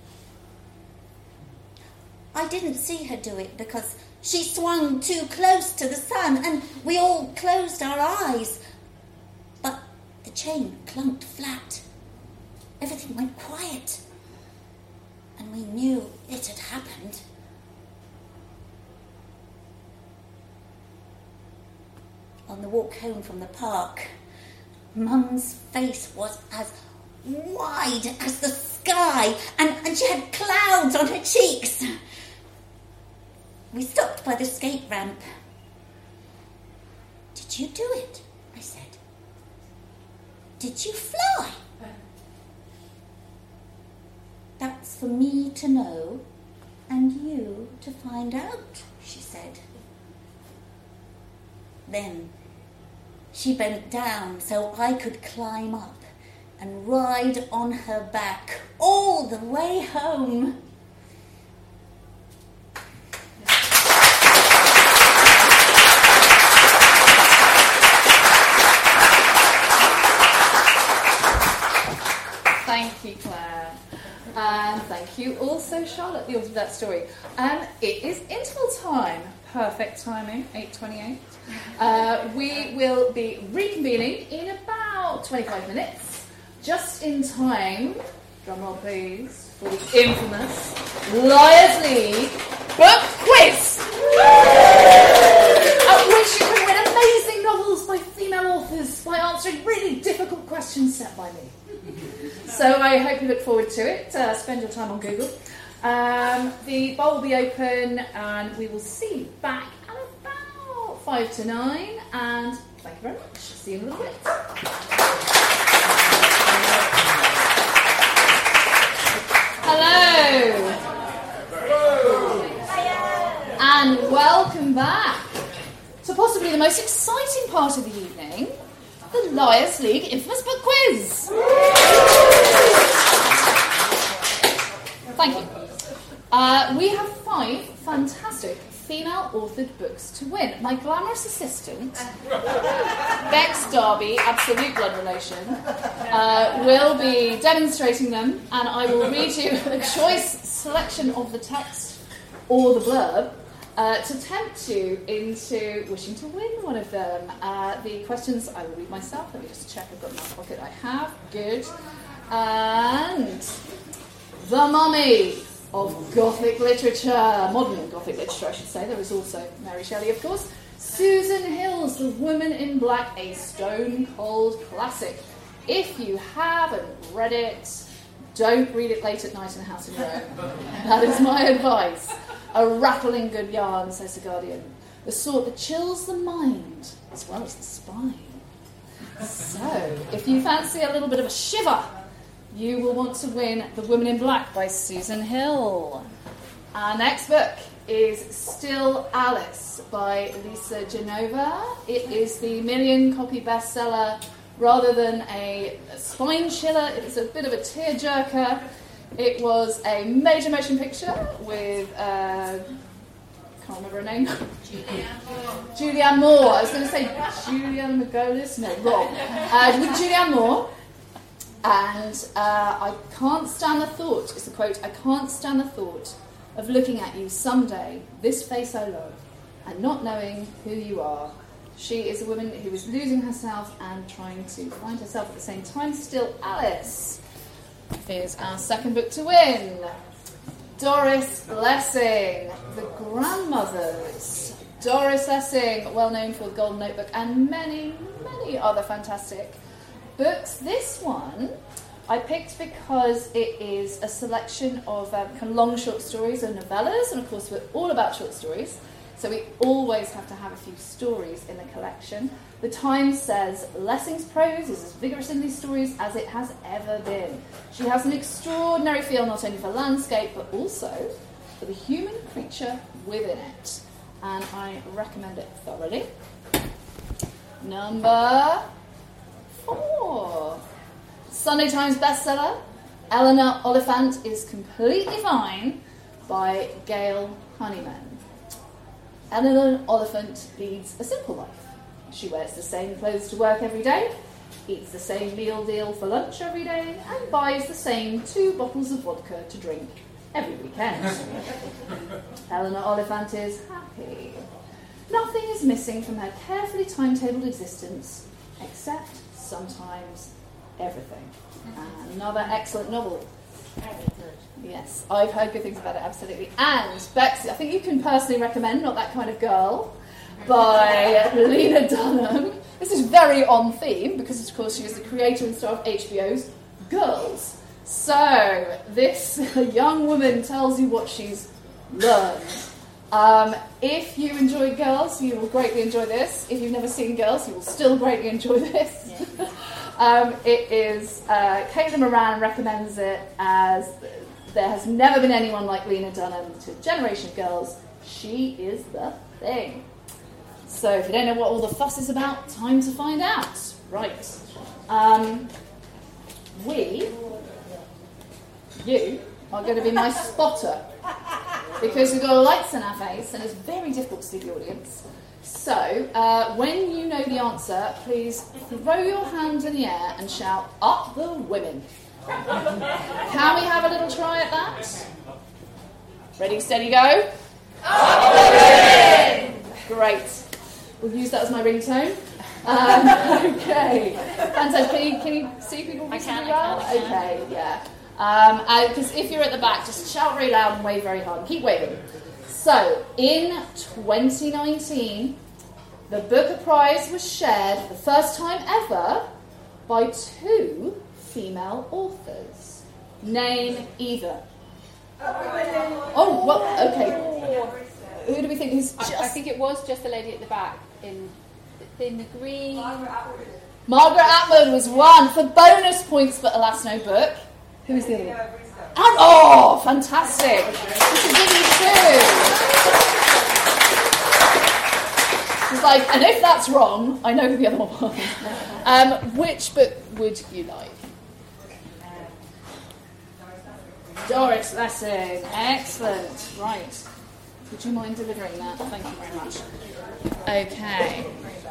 I didn't see her do it because she swung too close to the sun and we all closed our eyes. But the chain clunked flat. Everything went quiet, and we knew it had happened. On the walk home from the park, Mum's face was as wide as the sky, and, and she had clouds on her cheeks. We stopped by the skate ramp. "Did you do it?" I said. "Did you fly?" "That's for me to know and you to find out," she said. Then she bent down so I could climb up and ride on her back all the way home. Thank you, Claire. And thank you also, Charlotte, the author of that story. And it is interval time. Perfect timing, eight twenty-eight. Uh, we will be reconvening in about twenty-five minutes, just in time, drumroll please, for the infamous Liars League book quiz, at which you can win amazing novels by female authors by answering really difficult questions set by me. So I hope you look forward to it. Uh, spend your time on Google. Um, the bowl will be open and we will see you back at about five to nine. And thank you very much. See you in a little bit. Hello. Hello. And welcome back to possibly the most exciting part of the evening, the Liars League Infamous Book Quiz. Thank you. Uh, we have five fantastic female-authored books to win. My glamorous assistant, Bex Darby, absolute blood relation, uh, will be demonstrating them, and I will read you a choice selection of the text or the blurb uh, to tempt you into wishing to win one of them. Uh, the questions I will read myself. Let me just check I've got in my pocket. I have. Good. And The Mummy of Gothic literature, modern Gothic literature, I should say. There is also Mary Shelley, of course. Susan Hill's The Woman in Black, a stone-cold classic. If you haven't read it, don't read it late at night in a house in Rome. That is my advice. A rattling good yarn, says The Guardian. The sort that chills the mind as well as the spine. So, if you fancy a little bit of a shiver, you will want to win The Woman in Black by Susan Hill. Our next book is Still Alice by Lisa Genova. It is the million-copy bestseller. Rather than a spine chiller, it is a bit of a tearjerker. It was a major motion picture with, uh, can't remember her name. Julianne Moore. Julianne Moore. I was going to say Julianne Margolis. No, wrong. Uh, with Julianne Moore. And uh, I can't stand the thought, it's a quote, I can't stand the thought of looking at you someday, this face I love, and not knowing who you are. She is a woman who is losing herself and trying to find herself at the same time. Still Alice is our second book to win. Doris Lessing, The Grandmothers. Doris Lessing, well known for The Golden Notebook and many, many other fantastic books. This one I picked because it is a selection of um, kind of long short stories and novellas, and of course we're all about short stories, so we always have to have a few stories in the collection. The Times says Lessing's prose is as vigorous in these stories as it has ever been. She has an extraordinary feel not only for landscape but also for the human creature within it, and I recommend it thoroughly. Number four. Sunday Times bestseller, Eleanor Oliphant is Completely Fine by Gail Honeyman. Eleanor Oliphant leads a simple life. She wears the same clothes to work every day, eats the same meal deal for lunch every day, and buys the same two bottles of vodka to drink every weekend. Eleanor Oliphant is happy. Nothing is missing from her carefully timetabled existence, except sometimes everything. And another excellent novel. Very good. Yes, I've heard good things about it, absolutely. And Bex, I think you can personally recommend Not That Kind of Girl by Lena Dunham. This is very on theme because, of course, she is the creator and star of H B O's Girls. So this young woman tells you what she's learned. Um, if you enjoy Girls, you will greatly enjoy this. If you've never seen Girls, you will still greatly enjoy this. Yeah. um, it is, uh, Caitlin Moran recommends it as there has never been anyone like Lena Dunham to a generation of girls. She is the thing. So if you don't know what all the fuss is about, time to find out. Right. Um, we, you, are going to be my spotter. Because we've got lights in our face and it's very difficult to see the audience. So, uh, when you know the answer, please throw your hand in the air and shout, "Up the women." Can we have a little try at that? Ready, steady, go. Up the women! Great. We'll use that as my ringtone. Um, okay. Fantastic. Can you, can you see people? I can, well? I can, I can. Okay, yeah. Because um, if you're at the back, just shout very loud and wave very hard. And keep waving. So, in twenty nineteen, the Booker Prize was shared for the first time ever by two female authors. Name either. Oh, well, okay. Who do we think is just... I, I think it was just the lady at the back in in the green. Margaret Atwood was one for bonus points, but alas, no book. Who is the other one? And, oh, fantastic! This is really true. It's like, and if that's wrong, I know who the other one was. Um, which book would you like? Doris Lessing. Excellent. Right. Would you mind delivering that? Thank you very much. Okay.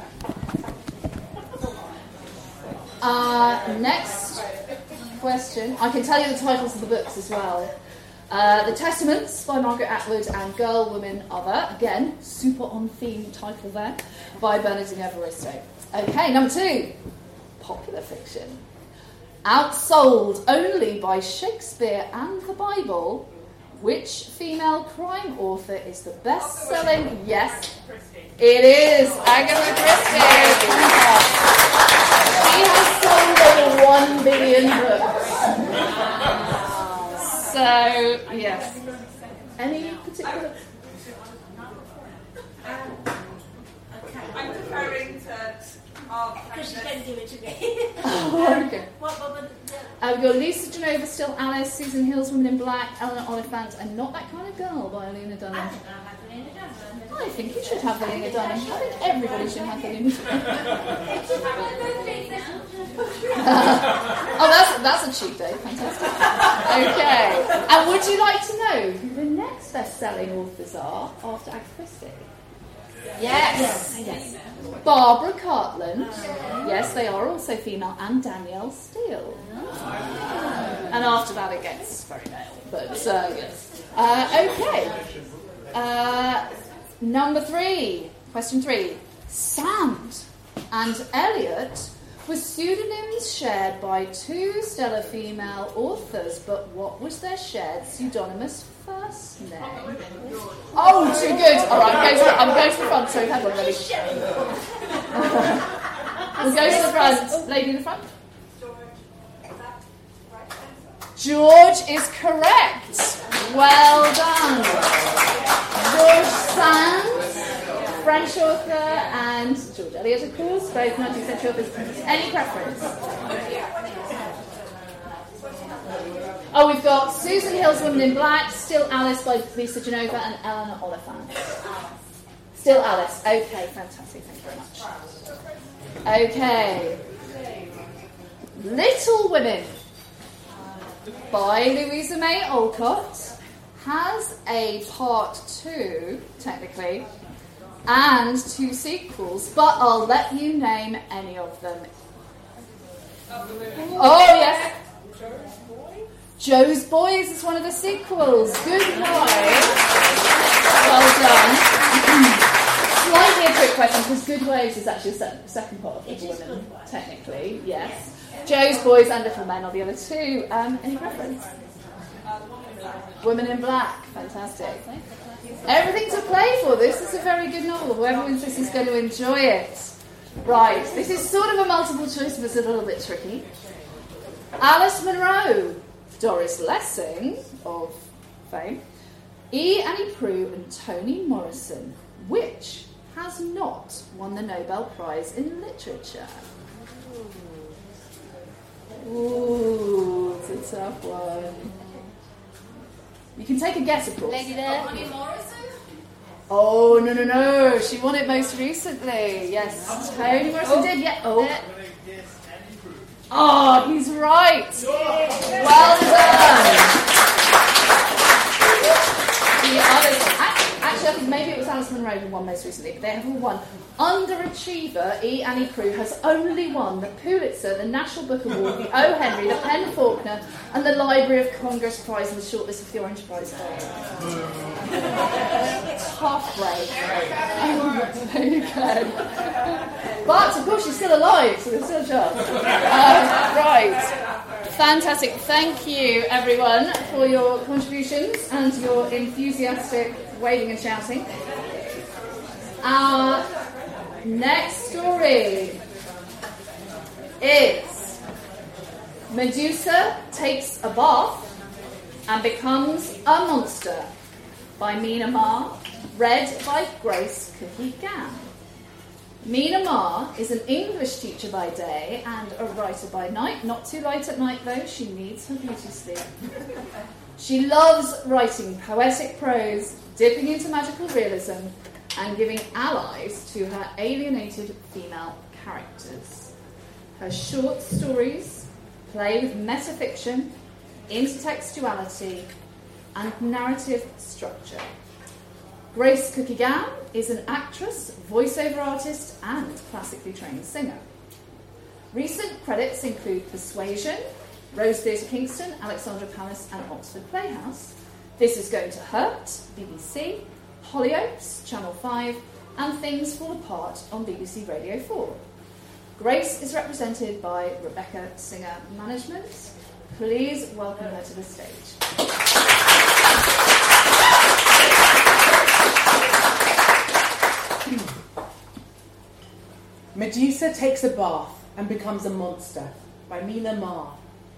Uh, next question. I can tell you the titles of the books as well. Uh, The Testaments by Margaret Atwood and Girl, Woman, Other. Again, super on theme title there, by Bernardine Evaristo. Okay, number two. Popular fiction. Outsold only by Shakespeare and the Bible. Which female crime author is the best-selling? Yes, it is Agatha Christie. She has sold over one billion books. So, yes. Any particular? I'm preferring to. Oh, Because she can give it to me. Oh, okay. What, what, what, Uh, we've got Lisa Genova, Still Alice, Susan Hill's Women in Black, Eleanor Oliphant, and Not That Kind of Girl by Alina Dunham. I don't know how to name it down. I think you should have Alina Dunham. I think everybody should have Alina Dunham. Oh, that's that's a cheap day. Fantastic. Okay. And would you like to know who the next best-selling authors are after Agatha Christie? Yes. Yes. yes. Barbara Cartland. Yes, they are also female, and Danielle Steele. And after that, it gets very male. But uh, yes. Uh, okay. Uh, number three. Question three. Sand and Eliot were pseudonyms shared by two stellar female authors, but what was their shared pseudonymous first name? Oh, too good. All right, I'm going to, I'm going to the front, so have one ready. We'll go to the front. Lady in the front. George is correct. Well done. George Sand, French author, and George Eliot, of course, both nineteenth century authors. Any preference? Oh, we've got Susan Hill's Women in Black, Still Alice by Lisa Genova, and Eleanor Oliphant. Still Alice. Okay, fantastic. Thank you very much. Okay. Little Women by Louisa May Alcott has a part two, technically, and two sequels, but I'll let you name any of them. Oh, yes. Joe's Boys is one of the sequels. Good Wives. Well done. Slightly a trick question, because Good Wives is actually the second part of Little Women, technically, yes. Joe's Boys and Little Men are the other two. Um, any preference? Women in Black. Fantastic. Everything to play for. This is a very good novel. Whoever wins this is going to enjoy it. Right. This is sort of a multiple choice, but it's a little bit tricky. Alice Munro, Doris Lessing of fame, E. Annie Proulx, and Toni Morrison. Which has not won the Nobel Prize in Literature? Ooh, it's a tough one. You can take a guess, of course. Lady there. Toni Morrison? Oh, no, no, no. She won it most recently. Yes, Toni Morrison oh. did. Yeah. Oh. Oh, he's right. Well done. The others, actually, I think maybe it was Alice Munro who won most recently, but they have all won. Underachiever E. Annie Proulx has only won the Pulitzer, the National Book Award, the O. Henry, the PEN Faulkner, and the Library of Congress Prize in the shortlist of the Orange Prize. Halfway. There you go. But, of course, she's still alive, so there's still a chance. Uh, right. Fantastic. Thank you, everyone, for your contributions and your enthusiastic waving and shouting. Our next story is Medusa Takes a Bath and Becomes a Monster by Mina Ma, read by Grace Cookie-Gann. Mina Ma is an English teacher by day and a writer by night. Not too late at night, though. She needs her beauty sleep. She loves writing poetic prose, dipping into magical realism, and giving allies to her alienated female characters. Her short stories play with metafiction, intertextuality, and narrative structure. Grace Cookie-Gown is an actress, voiceover artist, and classically trained singer. Recent credits include Persuasion, Rose Theatre Kingston, Alexandra Palace, and Oxford Playhouse. This Is Going to Hurt, B B C, Hollyoaks, Channel five, and Things Fall Apart on B B C Radio four. Grace is represented by Rebecca Singer Management. Please welcome her to the stage. Medusa Takes a Bath and Becomes a Monster by Mina Marr.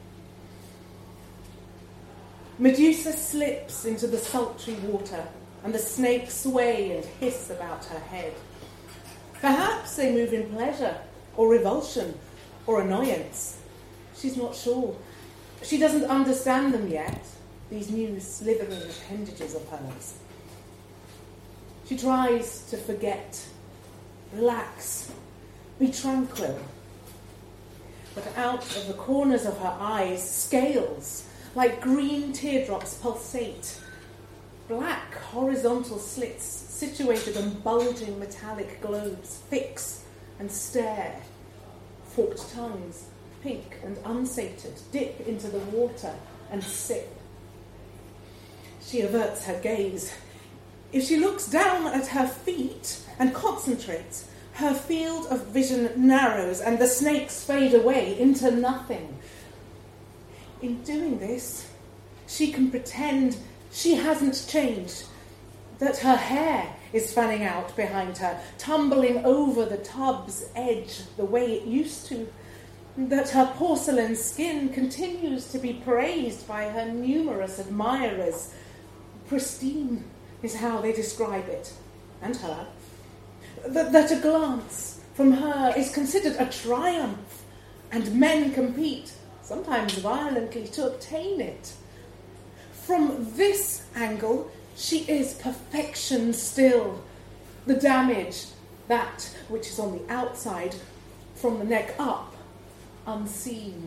Medusa slips into the sultry water, and the snakes sway and hiss about her head. Perhaps they move in pleasure, or revulsion, or annoyance. She's not sure. She doesn't understand them yet, these new slithering appendages of hers. She tries to forget, relax, be tranquil. But out of the corners of her eyes, scales, like green teardrops, pulsate. Black horizontal slits, situated on bulging metallic globes, fix and stare. Forked tongues, pink and unsated, dip into the water and sip. She averts her gaze. If she looks down at her feet and concentrates, her field of vision narrows and the snakes fade away into nothing. In doing this, she can pretend she hasn't changed, that her hair is fanning out behind her, tumbling over the tub's edge the way it used to, that her porcelain skin continues to be praised by her numerous admirers. Pristine is how they describe it, and her. That, that a glance from her is considered a triumph, and men compete, sometimes violently, to obtain it. From this angle, she is perfection still. The damage, that which is on the outside, from the neck up, unseen.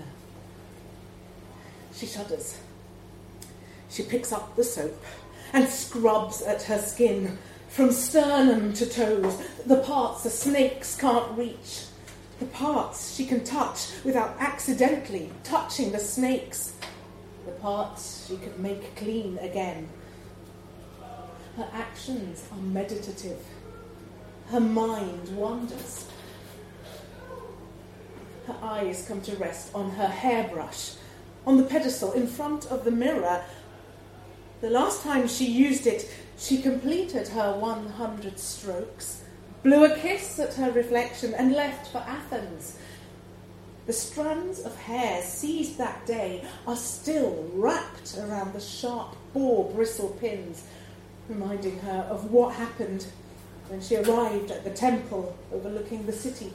She shudders. She picks up the soap and scrubs at her skin, from sternum to toes, the parts the snakes can't reach, the parts she can touch without accidentally touching the snakes, the parts she could make clean again. Her actions are meditative. Her mind wanders. Her eyes come to rest on her hairbrush, on the pedestal in front of the mirror. The last time she used it, she completed her one hundred strokes, blew a kiss at her reflection, and left for Athens. The strands of hair seized that day are still wrapped around the sharp boar bristle pins, reminding her of what happened when she arrived at the temple overlooking the city.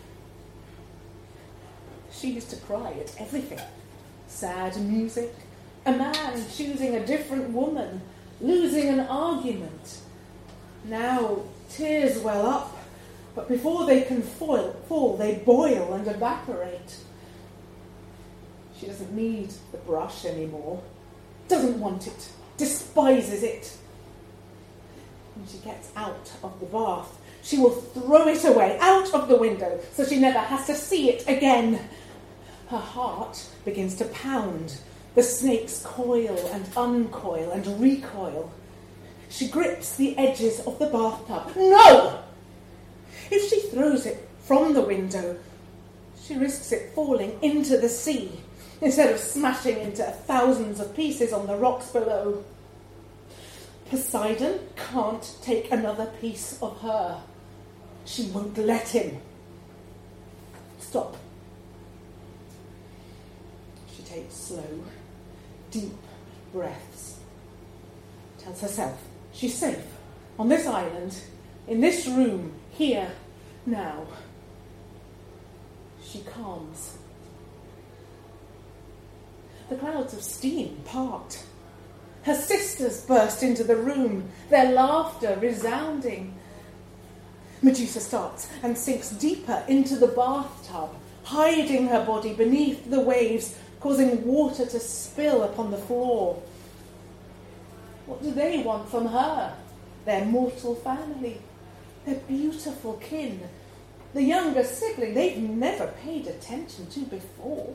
She used to cry at everything. Sad music, a man choosing a different woman, losing an argument. Now tears well up, but before they can foil, fall, they boil and evaporate. She doesn't need the brush anymore, doesn't want it, despises it. When she gets out of the bath, she will throw it away, out of the window, so she never has to see it again. Her heart begins to pound. The snakes coil and uncoil and recoil. She grips the edges of the bathtub. No! If she throws it from the window, she risks it falling into the sea instead of smashing into thousands of pieces on the rocks below. Poseidon can't take another piece of her. She won't let him. Stop. She takes slow, deep breaths. Tells herself she's safe on this island, in this room, here, now. She calms. The clouds of steam part. Her sisters burst into the room, their laughter resounding. Medusa starts and sinks deeper into the bathtub, hiding her body beneath the waves, causing water to spill upon the floor. What do they want from her? Their mortal family, their beautiful kin, the younger sibling they've never paid attention to before.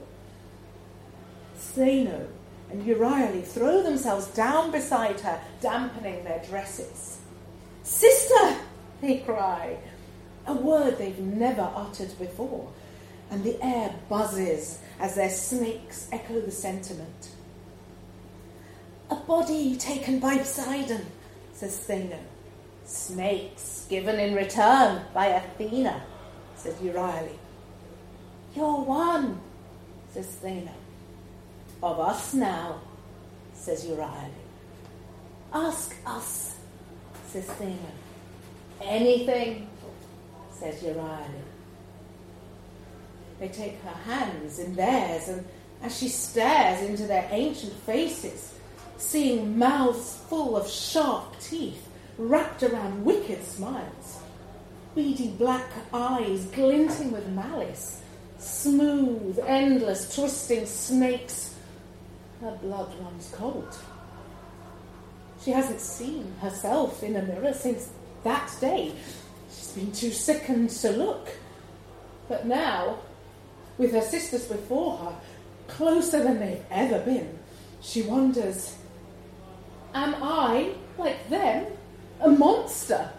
Stheno and Euryale throw themselves down beside her, dampening their dresses. "Sister!" they cry, a word they've never uttered before, and the air buzzes as their snakes echo the sentiment. "A body taken by Poseidon," says Stheno. "Snakes given in return by Athena," says Euryale. "You're one," says Stheno. "Of us now," says Euryale. "Ask us," says Stheno. "Anything," says Euryale. They take her hands in theirs, and as she stares into their ancient faces, seeing mouths full of sharp teeth wrapped around wicked smiles, beady black eyes glinting with malice, smooth, endless, twisting snakes, her blood runs cold. She hasn't seen herself in a mirror since that day. She's been too sickened to look. But now, with her sisters before her, closer than they've ever been, she wonders, am I, like them, a monster?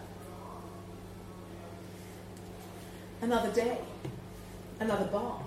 Another day, another bath.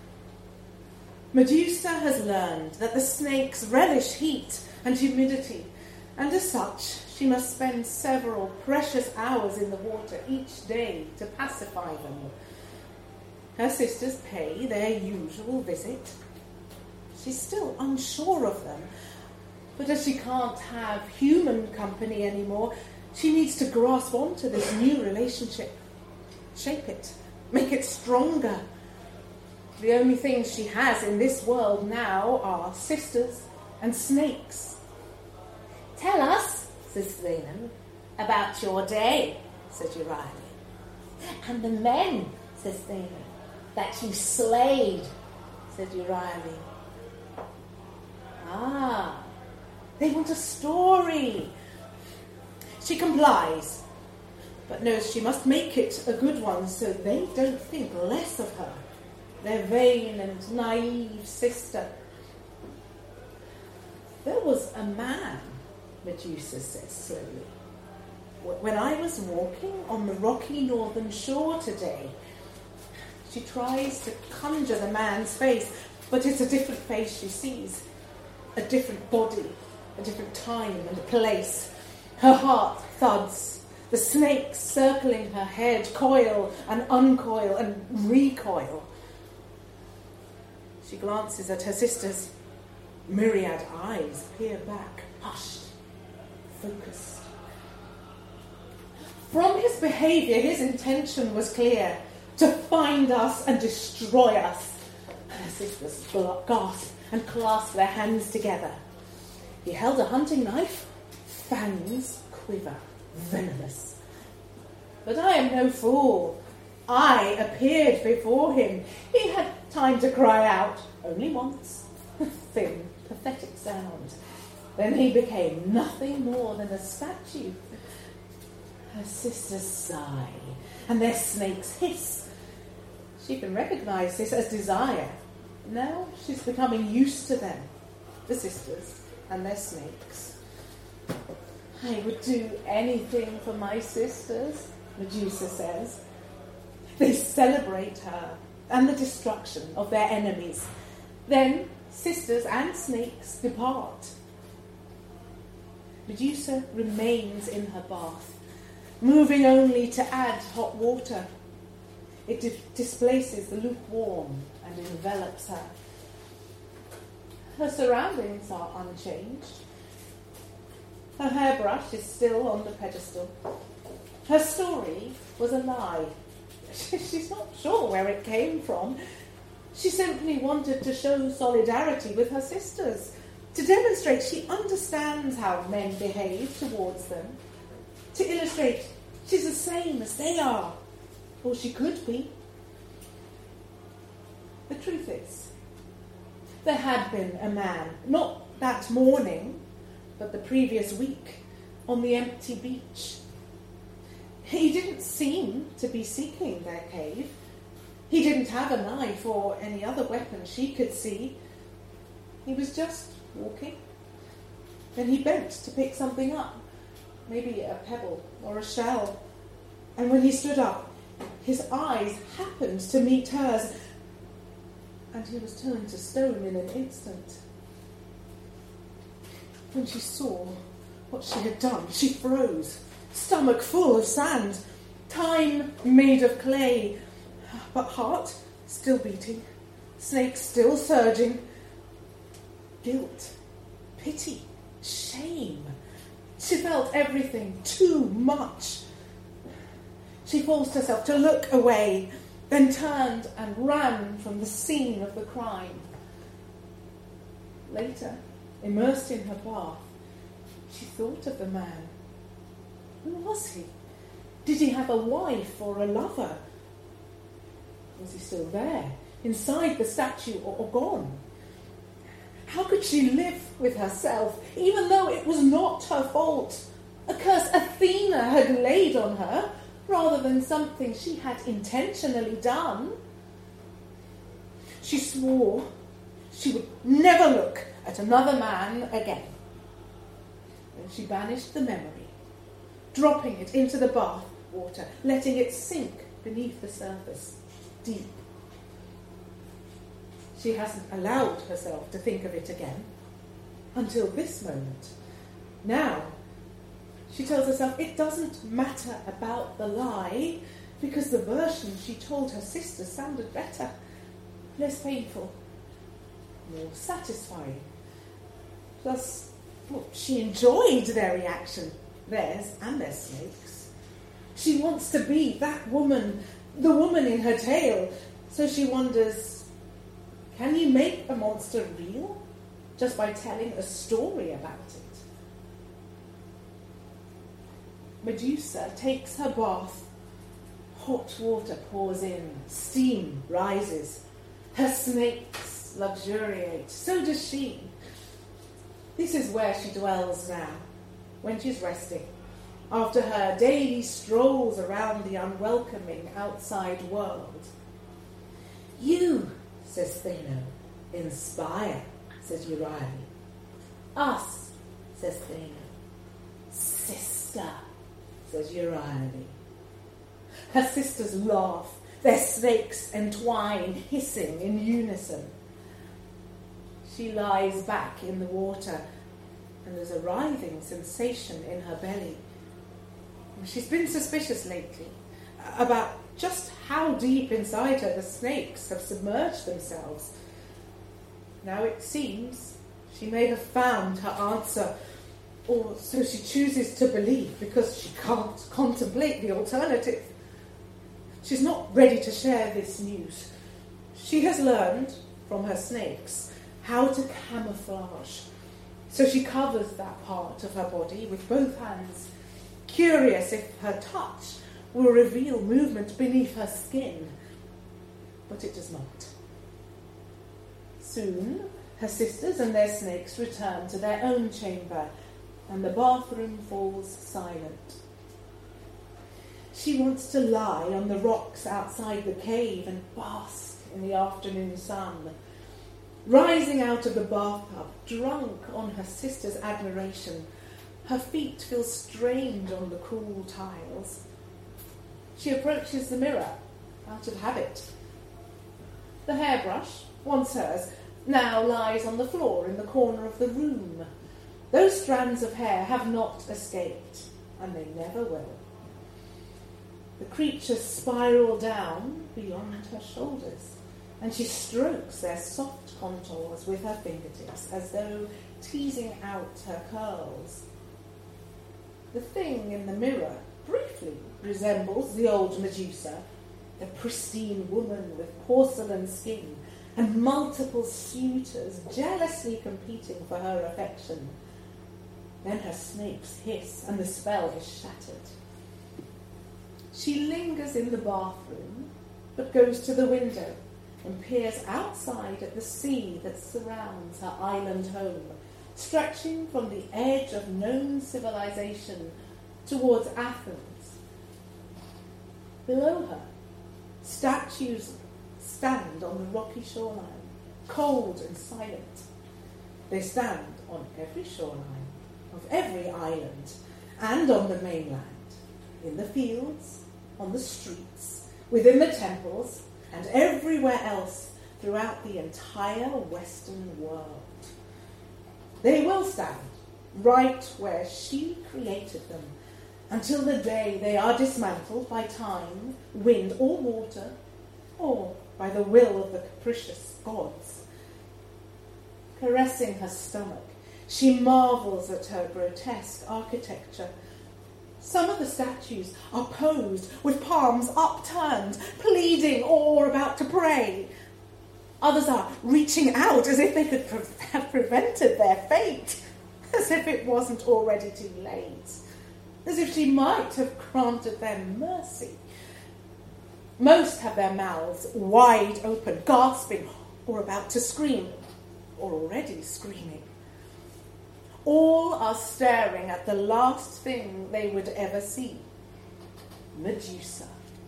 Medusa has learned that the snakes relish heat and humidity, and as such, she must spend several precious hours in the water each day to pacify them. Her sisters pay their usual visit. She's still unsure of them, but as she can't have human company anymore, she needs to grasp onto this new relationship, shape it, make it stronger. The only things she has in this world now are sisters and snakes. "Tell us," says Stheno, "about your day," says Euryale. "And the men," says Stheno, "that you slayed," said Euryale. Ah, they want a story. She complies, but knows she must make it a good one so they don't think less of her, their vain and naive sister. "There was a man," Medusa says slowly, "when I was walking on the rocky northern shore today." She tries to conjure the man's face, but it's a different face she sees, a different body, a different time and place. Her heart thuds, the snakes circling her head coil and uncoil and recoil. She glances at her sisters. Myriad eyes peer back, hushed, focused. From his behaviour, his intention was clear, to find us and destroy us. Her sisters gasp and clasp their hands together. He held a hunting knife, fangs quiver, venomous. But I am no fool. I appeared before him. He had time to cry out, only once, a thin, pathetic sound. Then he became nothing more than a statue. Her sisters sigh, and their snakes hiss. She can recognise this as desire. Now she's becoming used to them, the sisters and their snakes. "I would do anything for my sisters," Medusa says. They celebrate her and the destruction of their enemies. Then sisters and snakes depart. Medusa remains in her bath, moving only to add hot water. It di- displaces the lukewarm and envelops her. Her surroundings are unchanged. Her hairbrush is still on the pedestal. Her story was a lie. She's not sure where it came from. She simply wanted to show solidarity with her sisters, to demonstrate she understands how men behave towards them, to illustrate she's the same as they are. or she could be. The truth is, there had been a man, not that morning, but the previous week, on the empty beach. He didn't seem to be seeking their cave. He didn't have a knife or any other weapon she could see. He was just walking. Then he bent to pick something up, maybe a pebble or a shell. And when he stood up, his eyes happened to meet hers, and he was turned to stone in an instant. When she saw what she had done, she froze, stomach full of sand, time made of clay, but heart still beating, snake still surging. Guilt, pity, shame. She felt everything too much. She forced herself to look away, then turned and ran from the scene of the crime. Later, immersed in her bath, she thought of the man. Who was he? Did he have a wife or a lover? Was he still there, inside the statue, or, or gone? How could she live with herself, even though it was not her fault? A curse Athena had laid on her, rather than something she had intentionally done. She swore she would never look at another man again. And she banished the memory, dropping it into the bath water, letting it sink beneath the surface, deep. She hasn't allowed herself to think of it again until this moment. Now, she tells herself it doesn't matter about the lie, because the version she told her sister sounded better, less painful, more satisfying. Plus, well, she enjoyed their reaction, theirs and their snake's. She wants to be that woman, the woman in her tale, so she wonders, can you make a monster real just by telling a story about it? Medusa takes her bath. Hot water pours in, steam rises. Her snakes luxuriate, so does she. This is where she dwells now, when she's resting, after her daily strolls around the unwelcoming outside world. You, says Thano. Inspire, says Euryale. Us, says Thano. Sister, says Euryale. Her sisters laugh, their snakes entwine, hissing in unison. She lies back in the water, and there's a writhing sensation in her belly. She's been suspicious lately about just how deep inside her the snakes have submerged themselves. Now it seems she may have found her answer, or so she chooses to believe, because she can't contemplate the alternative. She's not ready to share this news. She has learned from her snakes how to camouflage. So she covers that part of her body with both hands, curious if her touch will reveal movement beneath her skin. But it does not. Soon, her sisters and their snakes return to their own chamber, and the bathroom falls silent. She wants to lie on the rocks outside the cave and bask in the afternoon sun. Rising out of the bathtub, drunk on her sister's admiration, her feet feel strained on the cool tiles. She approaches the mirror, out of habit. The hairbrush, once hers, now lies on the floor in the corner of the room. Those strands of hair have not escaped, and they never will. The creatures spiral down beyond her shoulders, and she strokes their soft contours with her fingertips, as though teasing out her curls. The thing in the mirror briefly resembles the old Medusa, the pristine woman with porcelain skin and multiple suitors jealously competing for her affection. Then her snakes hiss and the spell is shattered. She lingers in the bathroom, but goes to the window and peers outside at the sea that surrounds her island home, stretching from the edge of known civilization towards Athens. Below her, statues stand on the rocky shoreline, cold and silent. They stand on every shoreline of every island and on the mainland, in the fields, on the streets, within the temples, and everywhere else throughout the entire Western world. They will stand right where she created them until the day they are dismantled by time, wind, or water, or by the will of the capricious gods. Caressing her stomach, she marvels at her grotesque architecture. Some of the statues are posed with palms upturned, pleading or about to pray. Others are reaching out as if they could pre- have prevented their fate, as if it wasn't already too late, as if she might have granted them mercy. Most have their mouths wide open, gasping or about to scream, or already screaming. All are staring at the last thing they would ever see, Medusa.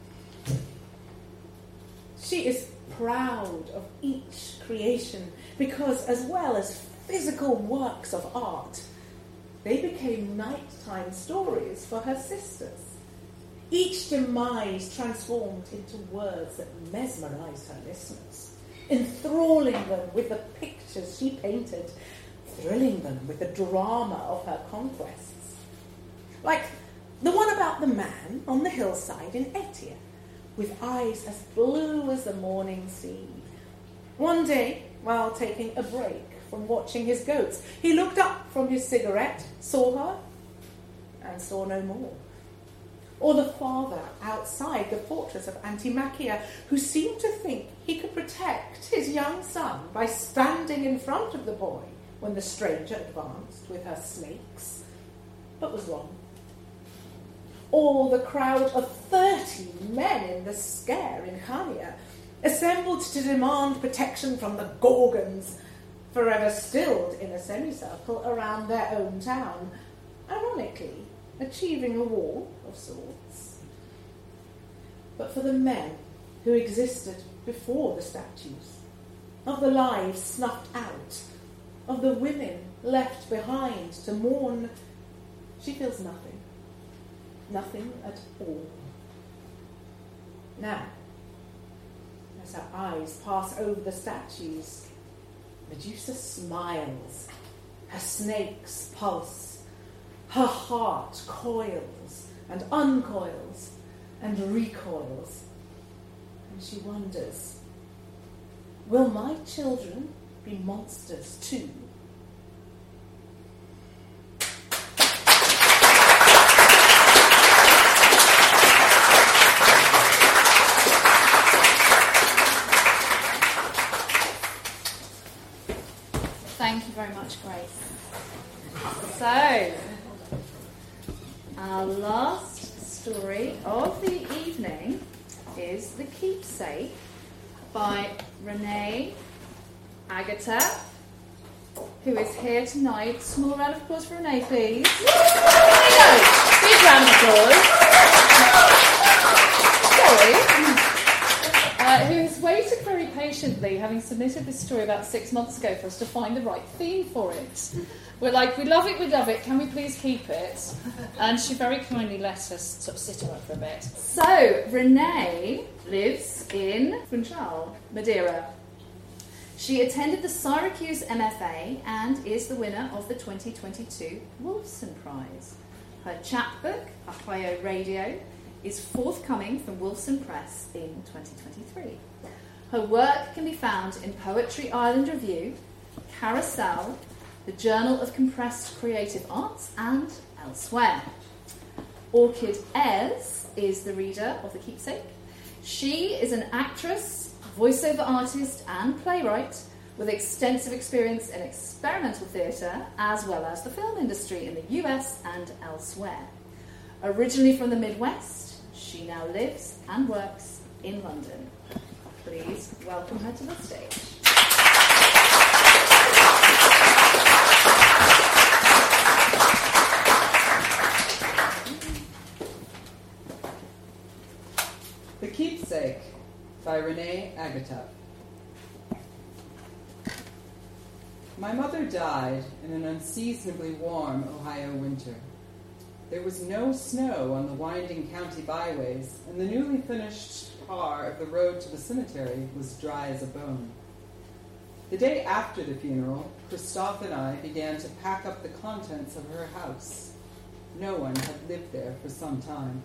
She is proud of each creation because, as well as physical works of art, they became nighttime stories for her sisters. Each demise transformed into words that mesmerized her listeners, enthralling them with the pictures she painted, thrilling them with the drama of her conquests. Like the one about the man on the hillside in Aetia, with eyes as blue as the morning sea. One day, while taking a break from watching his goats, he looked up from his cigarette, saw her, and saw no more. Or the father outside the fortress of Antimachia, who seemed to think he could protect his young son by standing in front of the boy when the stranger advanced with her snakes, but was wrong. Or the crowd of thirty men in the scare in Khania, assembled to demand protection from the Gorgons, forever stilled in a semicircle around their own town, ironically achieving a wall of sorts. But for the men who existed before the statues, of the lives snuffed out, of the women left behind to mourn, she feels nothing. Nothing at all. Now, as her eyes pass over the statues, Medusa smiles. Her snakes pulse. Her heart coils and uncoils and recoils. And she wonders, will my children be monsters too? Thank you very much, Grace. So, our last story of the evening is The Keepsake by Renee Agata, who is here tonight. Small round of applause for Renee, please. Renee, big round of applause. Sorry. Uh, who has waited very patiently, having submitted this story about six months ago, for us to find the right theme for it. We're like, we love it, we love it, can we please keep it? And she very kindly let us sort of sit on it for a bit. So, Renee lives in Funchal, Madeira. She attended the Syracuse M F A and is the winner of the twenty twenty-two Wolfson Prize. Her chapbook, Ahio Radio, is forthcoming from Wolfson Press in twenty twenty-three. Her work can be found in Poetry Island Review, Carousel, the Journal of Compressed Creative Arts, and elsewhere. Orchid Ez is the reader of The Keepsake. She is an actress, voiceover artist, and playwright with extensive experience in experimental theatre as well as the film industry in the U S and elsewhere. Originally from the Midwest, She now lives and works in London. Please welcome her to the stage. The Keepsake by Renee Agatep. My mother died in an unseasonably warm Ohio winter. There was no snow on the winding county byways, and the newly finished tar of the road to the cemetery was dry as a bone. The day after the funeral, Christophe and I began to pack up the contents of her house. No one had lived there for some time.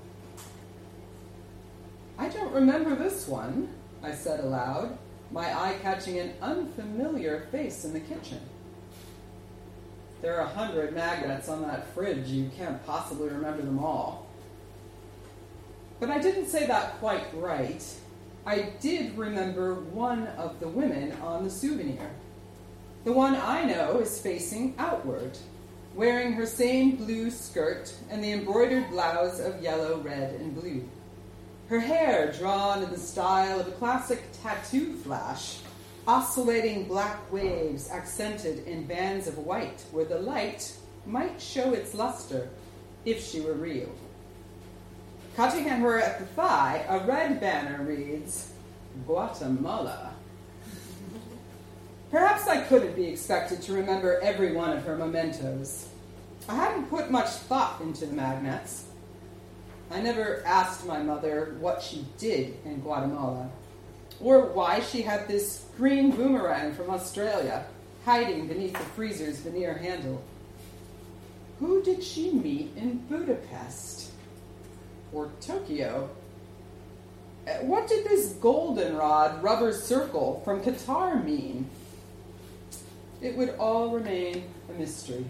"I don't remember this one," I said aloud, my eye catching an unfamiliar face in the kitchen. "There are a hundred magnets on that fridge. You can't possibly remember them all." But I didn't say that quite right. I did remember one of the women on the souvenir. The one I know is facing outward, wearing her same blue skirt and the embroidered blouse of yellow, red, and blue. Her hair drawn in the style of a classic tattoo flash, oscillating black waves accented in bands of white where the light might show its luster if she were real. Cutting at her at the thigh, a red banner reads, "Guatemala." Perhaps I couldn't be expected to remember every one of her mementos. I hadn't put much thought into the magnets. I never asked my mother what she did in Guatemala, or why she had this green boomerang from Australia hiding beneath the freezer's veneer handle. Who did she meet in Budapest? Or Tokyo? What did this goldenrod rubber circle from Qatar mean? It would all remain a mystery.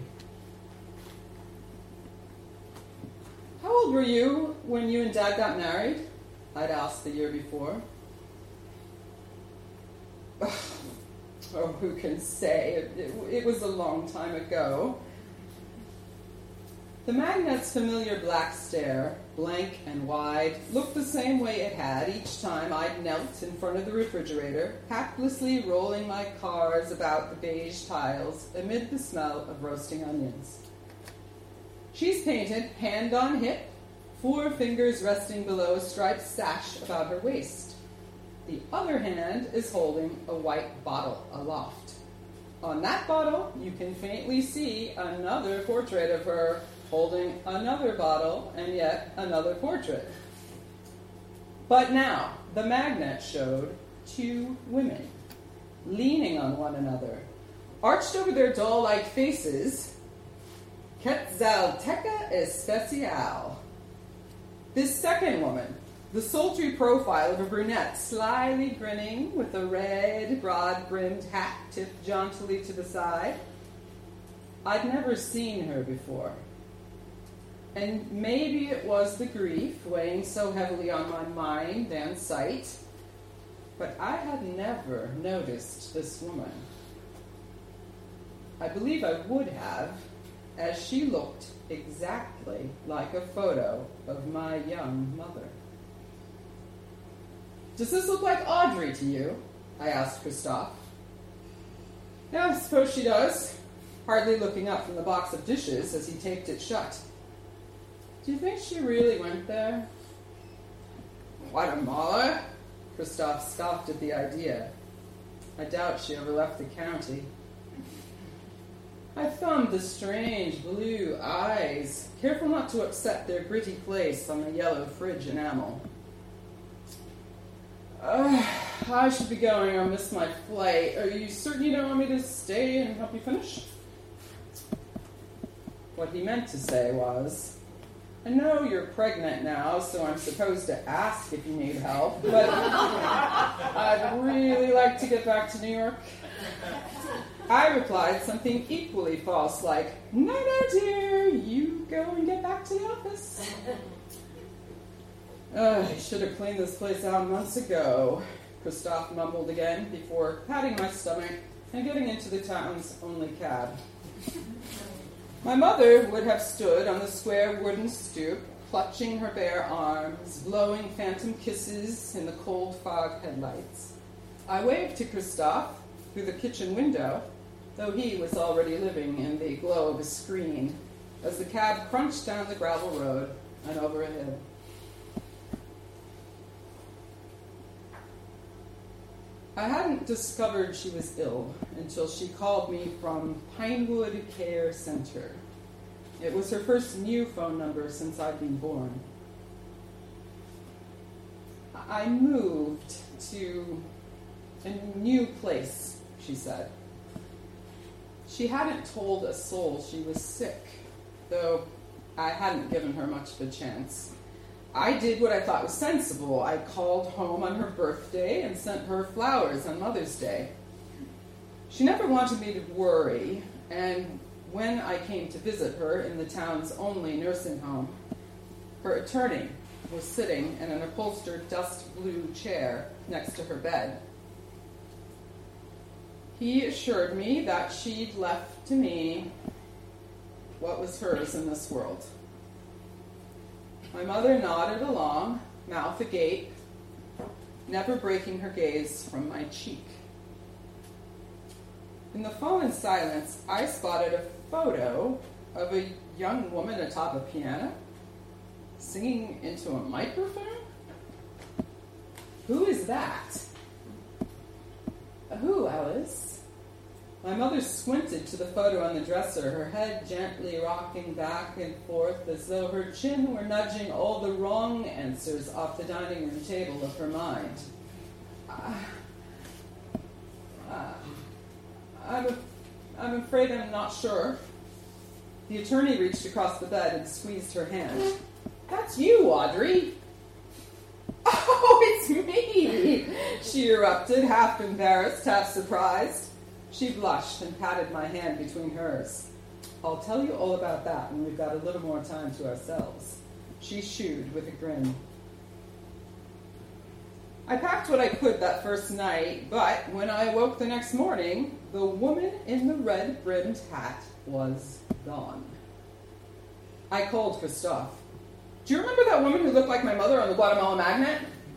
"How old were you when you and Dad got married?" I'd asked the year before. Oh, who can say? It, it, it was a long time ago. The magnet's familiar black stare, blank and wide, looked the same way it had each time I'd knelt in front of the refrigerator, haplessly rolling my cars about the beige tiles amid the smell of roasting onions. She's painted hand on hip, four fingers resting below a striped sash about her waist. The other hand is holding a white bottle aloft. On that bottle, you can faintly see another portrait of her holding another bottle and yet another portrait. But now, the magnet showed two women, leaning on one another, arched over their doll-like faces, Quetzalteca Especial. This second woman, the sultry profile of a brunette, slyly grinning with a red, broad-brimmed hat tipped jauntily to the side. I'd never seen her before. And maybe it was the grief weighing so heavily on my mind and sight, but I had never noticed this woman. I believe I would have, as she looked exactly like a photo of my young mother. "Does this look like Audrey to you?" I asked Christophe. "Yeah, I suppose she does," hardly looking up from the box of dishes as he taped it shut. "Do you think she really went there?" "Guatemala?" Christophe scoffed at the idea. I doubt she ever left the county. I thumbed the strange blue eyes, careful not to upset their gritty place on the yellow fridge enamel. Uh, I should be going or miss my flight. Are you certain you don't want me to stay and help you finish? What he meant to say was, I know you're pregnant now, so I'm supposed to ask if you need help, but I'd really like to get back to New York. I replied something equally false, like, no, no, dear, you go and get back to the office. Uh, I should have cleaned this place out months ago, Christophe mumbled again before patting my stomach and getting into the town's only cab. My mother would have stood on the square wooden stoop, clutching her bare arms, blowing phantom kisses in the cold fog headlights. I waved to Christophe through the kitchen window, though he was already living in the glow of a screen, as the cab crunched down the gravel road and over a hill. I hadn't discovered she was ill until she called me from Pinewood Care Center. It was her first new phone number since I'd been born. I moved to a new place, she said. She hadn't told a soul she was sick, though I hadn't given her much of a chance. I did what I thought was sensible. I called home on her birthday and sent her flowers on Mother's Day. She never wanted me to worry, and when I came to visit her in the town's only nursing home, her attorney was sitting in an upholstered dust blue chair next to her bed. He assured me that she'd left to me what was hers in this world. My mother nodded along, mouth agape, never breaking her gaze from my cheek. In the fallen silence, I spotted a photo of a young woman atop a piano, singing into a microphone. Who is that? Who, Alice? My mother squinted to the photo on the dresser, her head gently rocking back and forth as though her chin were nudging all the wrong answers off the dining room table of her mind. Uh, uh, I'm, a, I'm afraid I'm not sure. The attorney reached across the bed and squeezed her hand. That's you, Audrey. Oh, it's me, she erupted, half embarrassed, half surprised. She blushed and patted my hand between hers. I'll tell you all about that when we've got a little more time to ourselves, she shooed with a grin. I packed what I could that first night, but when I awoke the next morning, the woman in the red-brimmed hat was gone. I called Christophe. Do you remember that woman who looked like my mother on the Guatemala Magnet?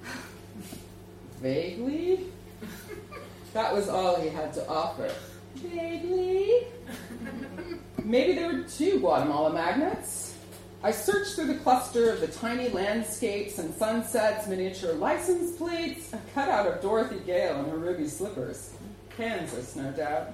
Vaguely. That was all he had to offer. Vaguely. Maybe there were two Guatemala magnets. I searched through the cluster of the tiny landscapes and sunsets, miniature license plates, a cutout of Dorothy Gale in her ruby slippers. Kansas, no doubt.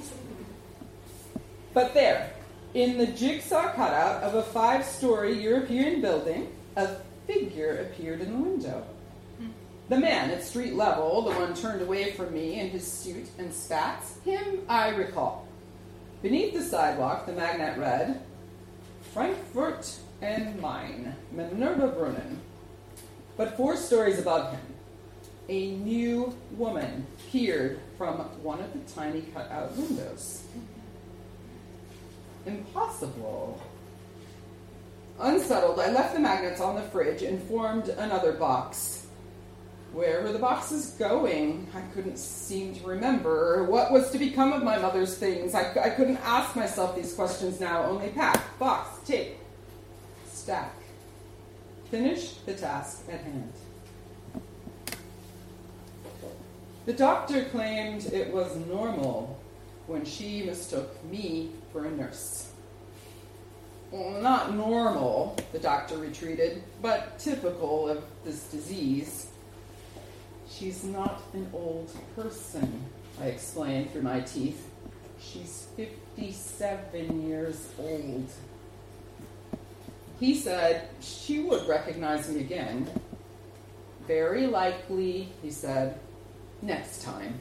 But there, in the jigsaw cutout of a five-story European building, a figure appeared in the window. The man at street level, the one turned away from me in his suit and spats, him I recall. Beneath the sidewalk, the magnet read, Frankfurt and Main, Minerva Brunnen. But four stories above him, a new woman peered from one of the tiny cutout windows. Impossible. Unsettled, I left the magnets on the fridge and formed another box. Where were the boxes going? I couldn't seem to remember. What was to become of my mother's things? I, I couldn't ask myself these questions now. Only pack, box, tape, stack. Finish the task at hand. The doctor claimed it was normal when she mistook me for a nurse. Well, not normal, the doctor retreated, but typical of this disease. She's not an old person, I explained through my teeth. She's fifty-seven years old. He said she would recognize me again. Very likely, he said, next time.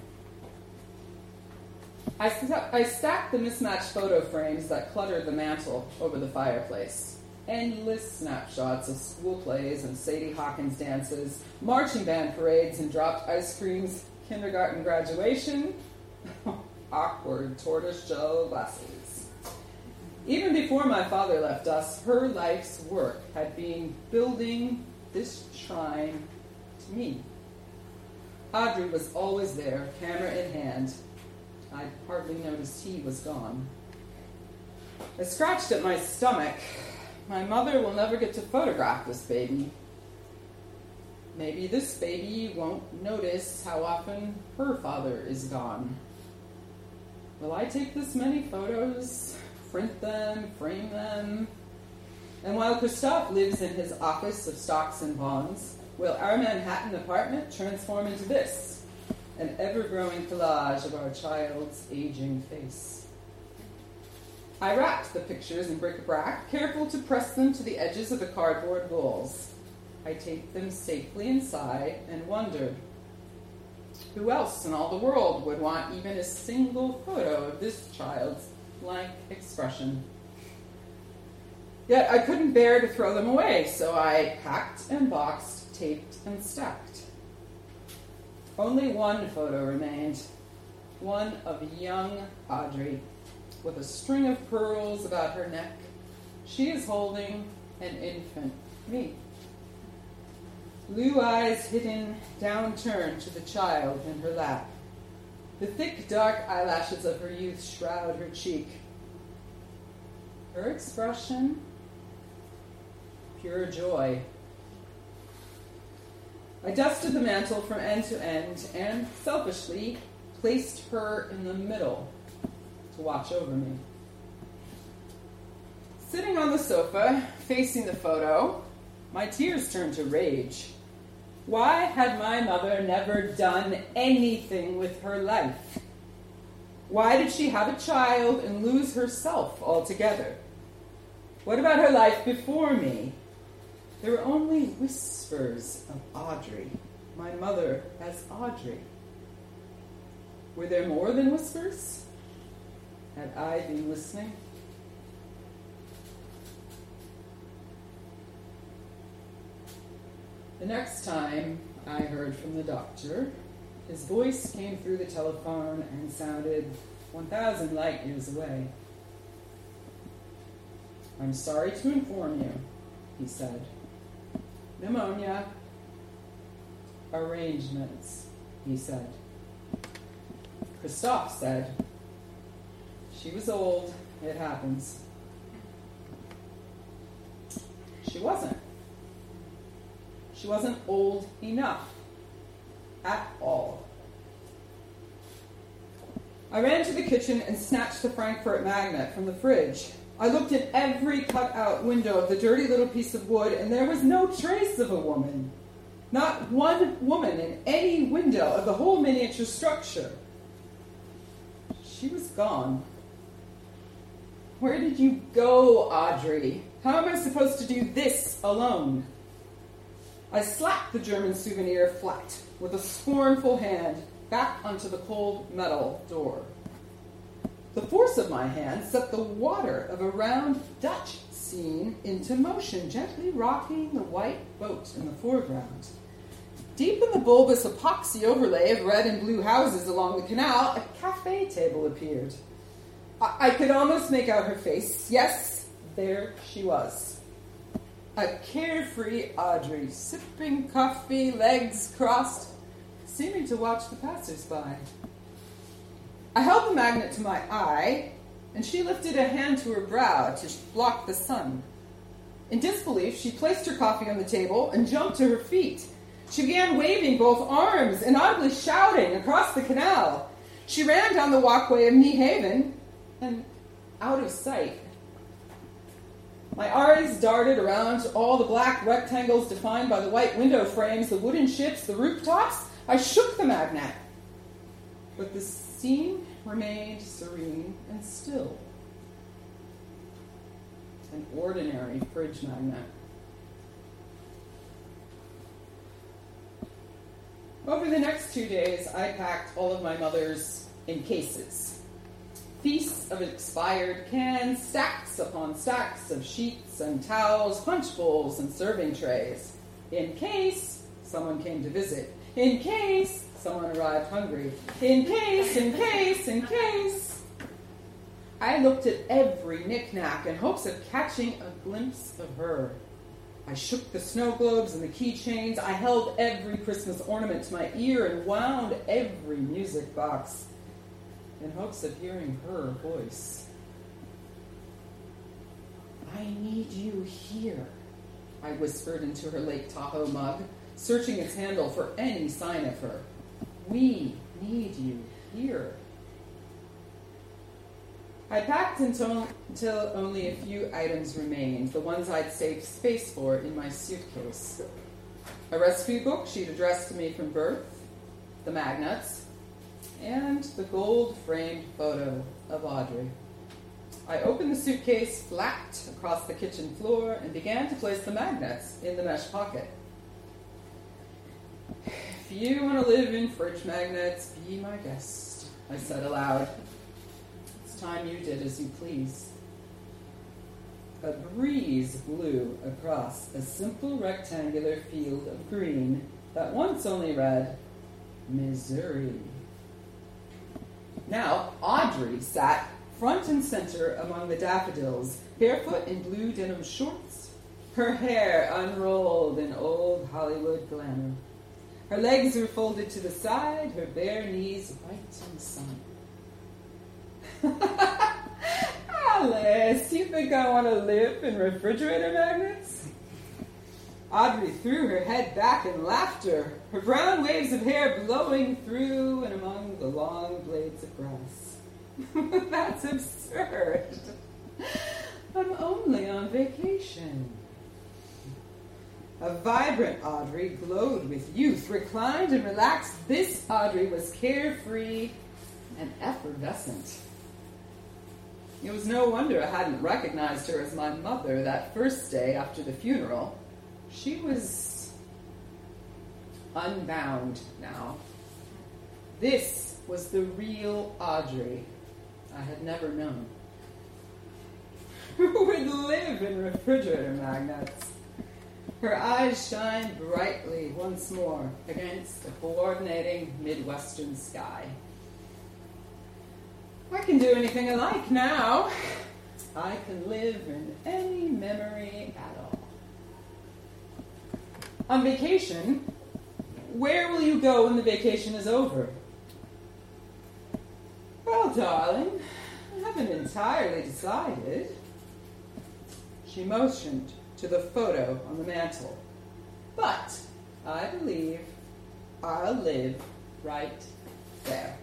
I, st- I stacked the mismatched photo frames that cluttered the mantel over the fireplace. Endless snapshots of school plays and Sadie Hawkins dances, marching band parades and dropped ice creams, kindergarten graduation, awkward tortoiseshell glasses. Even before my father left us, her life's work had been building this shrine to me. Audrey was always there, camera in hand. I'd hardly noticed he was gone. I scratched at my stomach. my mother will never get to photograph this baby. Maybe this baby won't notice how often her father is gone. Will I take this many photos, print them, frame them? And while Christophe lives in his office of stocks and bonds, will our Manhattan apartment transform into this, an ever-growing collage of our child's aging face? I wrapped the pictures in bric-a-brac, careful to press them to the edges of the cardboard walls. I taped them safely inside and wondered, who else in all the world would want even a single photo of this child's blank expression? Yet I couldn't bear to throw them away, so I packed and boxed, taped and stacked. Only one photo remained, one of young Audrey, with a string of pearls about her neck. She is holding an infant me. Blue eyes hidden, downturned to the child in her lap. The thick, dark eyelashes of her youth shroud her cheek. Her expression, pure joy. I dusted the mantle from end to end and, selfishly, placed her in the middle to watch over me. Sitting on the sofa, facing the photo, my tears turned to rage. Why had my mother never done anything with her life? Why did she have a child and lose herself altogether? What about her life before me? There were only whispers of Audrey, my mother as Audrey. Were there more than whispers? Had I been listening? The next time I heard from the doctor, his voice came through the telephone and sounded one thousand light years away. I'm sorry to inform you, he said. Pneumonia. Arrangements, he said. Christophe said, she was old, it happens. She wasn't. She wasn't old enough. At all. I ran to the kitchen and snatched the Frankfurt magnet from the fridge. I looked in every cut-out window of the dirty little piece of wood, and there was no trace of a woman. Not one woman in any window of the whole miniature structure. She was gone. Where did you go, Audrey? How am I supposed to do this alone? I slapped the German souvenir flat with a scornful hand back onto the cold metal door. The force of my hand set the water of a round Dutch scene into motion, gently rocking the white boat in the foreground. Deep in the bulbous epoxy overlay of red and blue houses along the canal, a cafe table appeared. I, I could almost make out her face. Yes, there she was. A carefree Audrey, sipping coffee, legs crossed, seeming to watch the passers-by. I held the magnet to my eye, and she lifted a hand to her brow to block the sun. In disbelief, she placed her coffee on the table and jumped to her feet. She began waving both arms and audibly shouting across the canal. She ran down the walkway of Niehaven and out of sight. My eyes darted around all the black rectangles defined by the white window frames, the wooden ships, the rooftops. I shook the magnet. But the scene remained serene and still. An ordinary fridge magnet. Over the next two days, I packed all of my mother's in cases. Feasts of expired cans, stacks upon stacks of sheets and towels, punch bowls and serving trays. In case someone came to visit. In case someone arrived hungry. In case, in case, in case. I looked at every knick-knack in hopes of catching a glimpse of her. I shook the snow globes and the keychains. I held every Christmas ornament to my ear and wound every music box in hopes of hearing her voice. I need you here, I whispered into her Lake Tahoe mug, searching its handle for any sign of her. We need you here. I packed until, until only a few items remained, the ones I'd saved space for in my suitcase. A recipe book she'd addressed to me from birth, the magnets, and the gold-framed photo of Audrey. I opened the suitcase, flapped across the kitchen floor, and began to place the magnets in the mesh pocket. If you want to live in fridge magnets, be my guest, I said aloud. It's time you did as you please. A breeze blew across a simple rectangular field of green that once only read, Missouri. Now, Audrey sat front and center among the daffodils, barefoot in blue denim shorts, her hair unrolled in old Hollywood glamour. Her legs were folded to the side, her bare knees white in the sun. Alice, you think I want to live in refrigerator magnets? Audrey threw her head back in laughter, her brown waves of hair blowing through and among the long blades of grass. That's absurd. I'm only on vacation. A vibrant Audrey glowed with youth, reclined and relaxed. This Audrey was carefree and effervescent. It was no wonder I hadn't recognized her as my mother that first day after the funeral. She was unbound now. This was the real Audrey I had never known. Who would live in refrigerator magnets? Her eyes shined brightly once more against a coordinating Midwestern sky. I can do anything I like now. I can live in any memory at all. On vacation, where will you go when the vacation is over? Well, darling, I haven't entirely decided. She motioned to the photo on the mantel. But I believe I'll live right there.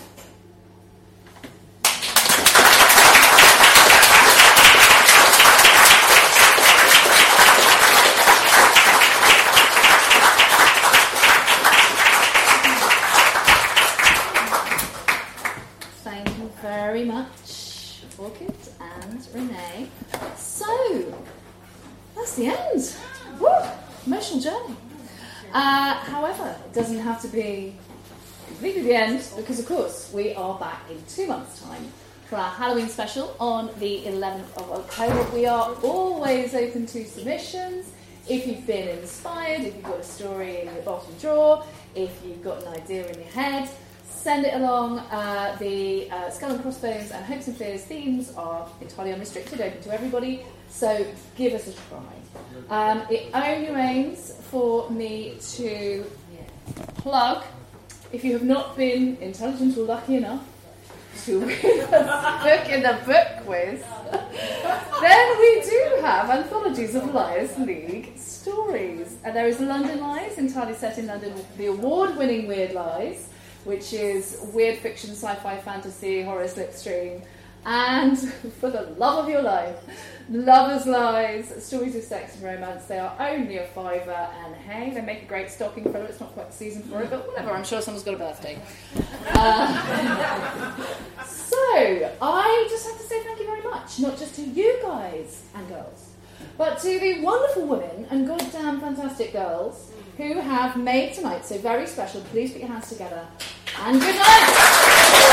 Very much, Orchid and Renee. So, that's the end. Woo! Emotional journey. Uh, however, it doesn't have to be completely the end, because of course we are back in two months' time for our Halloween special on the eleventh of October. We are always open to submissions. If you've been inspired, if you've got a story in your bottom drawer, if you've got an idea in your head, send it along. Uh, the uh, Skull and Crossbones and Hopes and Fears themes are entirely unrestricted, open to everybody, so give us a try. Um, it only remains for me to plug, if you have not been intelligent or lucky enough to win a book in the book quiz, then we do have anthologies of Liars League stories. And there is London Lies, entirely set in London, with the award-winning Weird Lies, which is weird fiction, sci-fi, fantasy, horror slipstream, and for the love of your life, Lovers' Lies, stories of sex and romance. They are only a fiver, and hey, they make a great stocking filler. It's not quite the season for it, but whatever, I'm sure someone's got a birthday. Uh, so, I just have to say thank you very much, not just to you guys and girls, but to the wonderful women and goddamn fantastic girls who have made tonight so very special. Please put your hands together, and good night!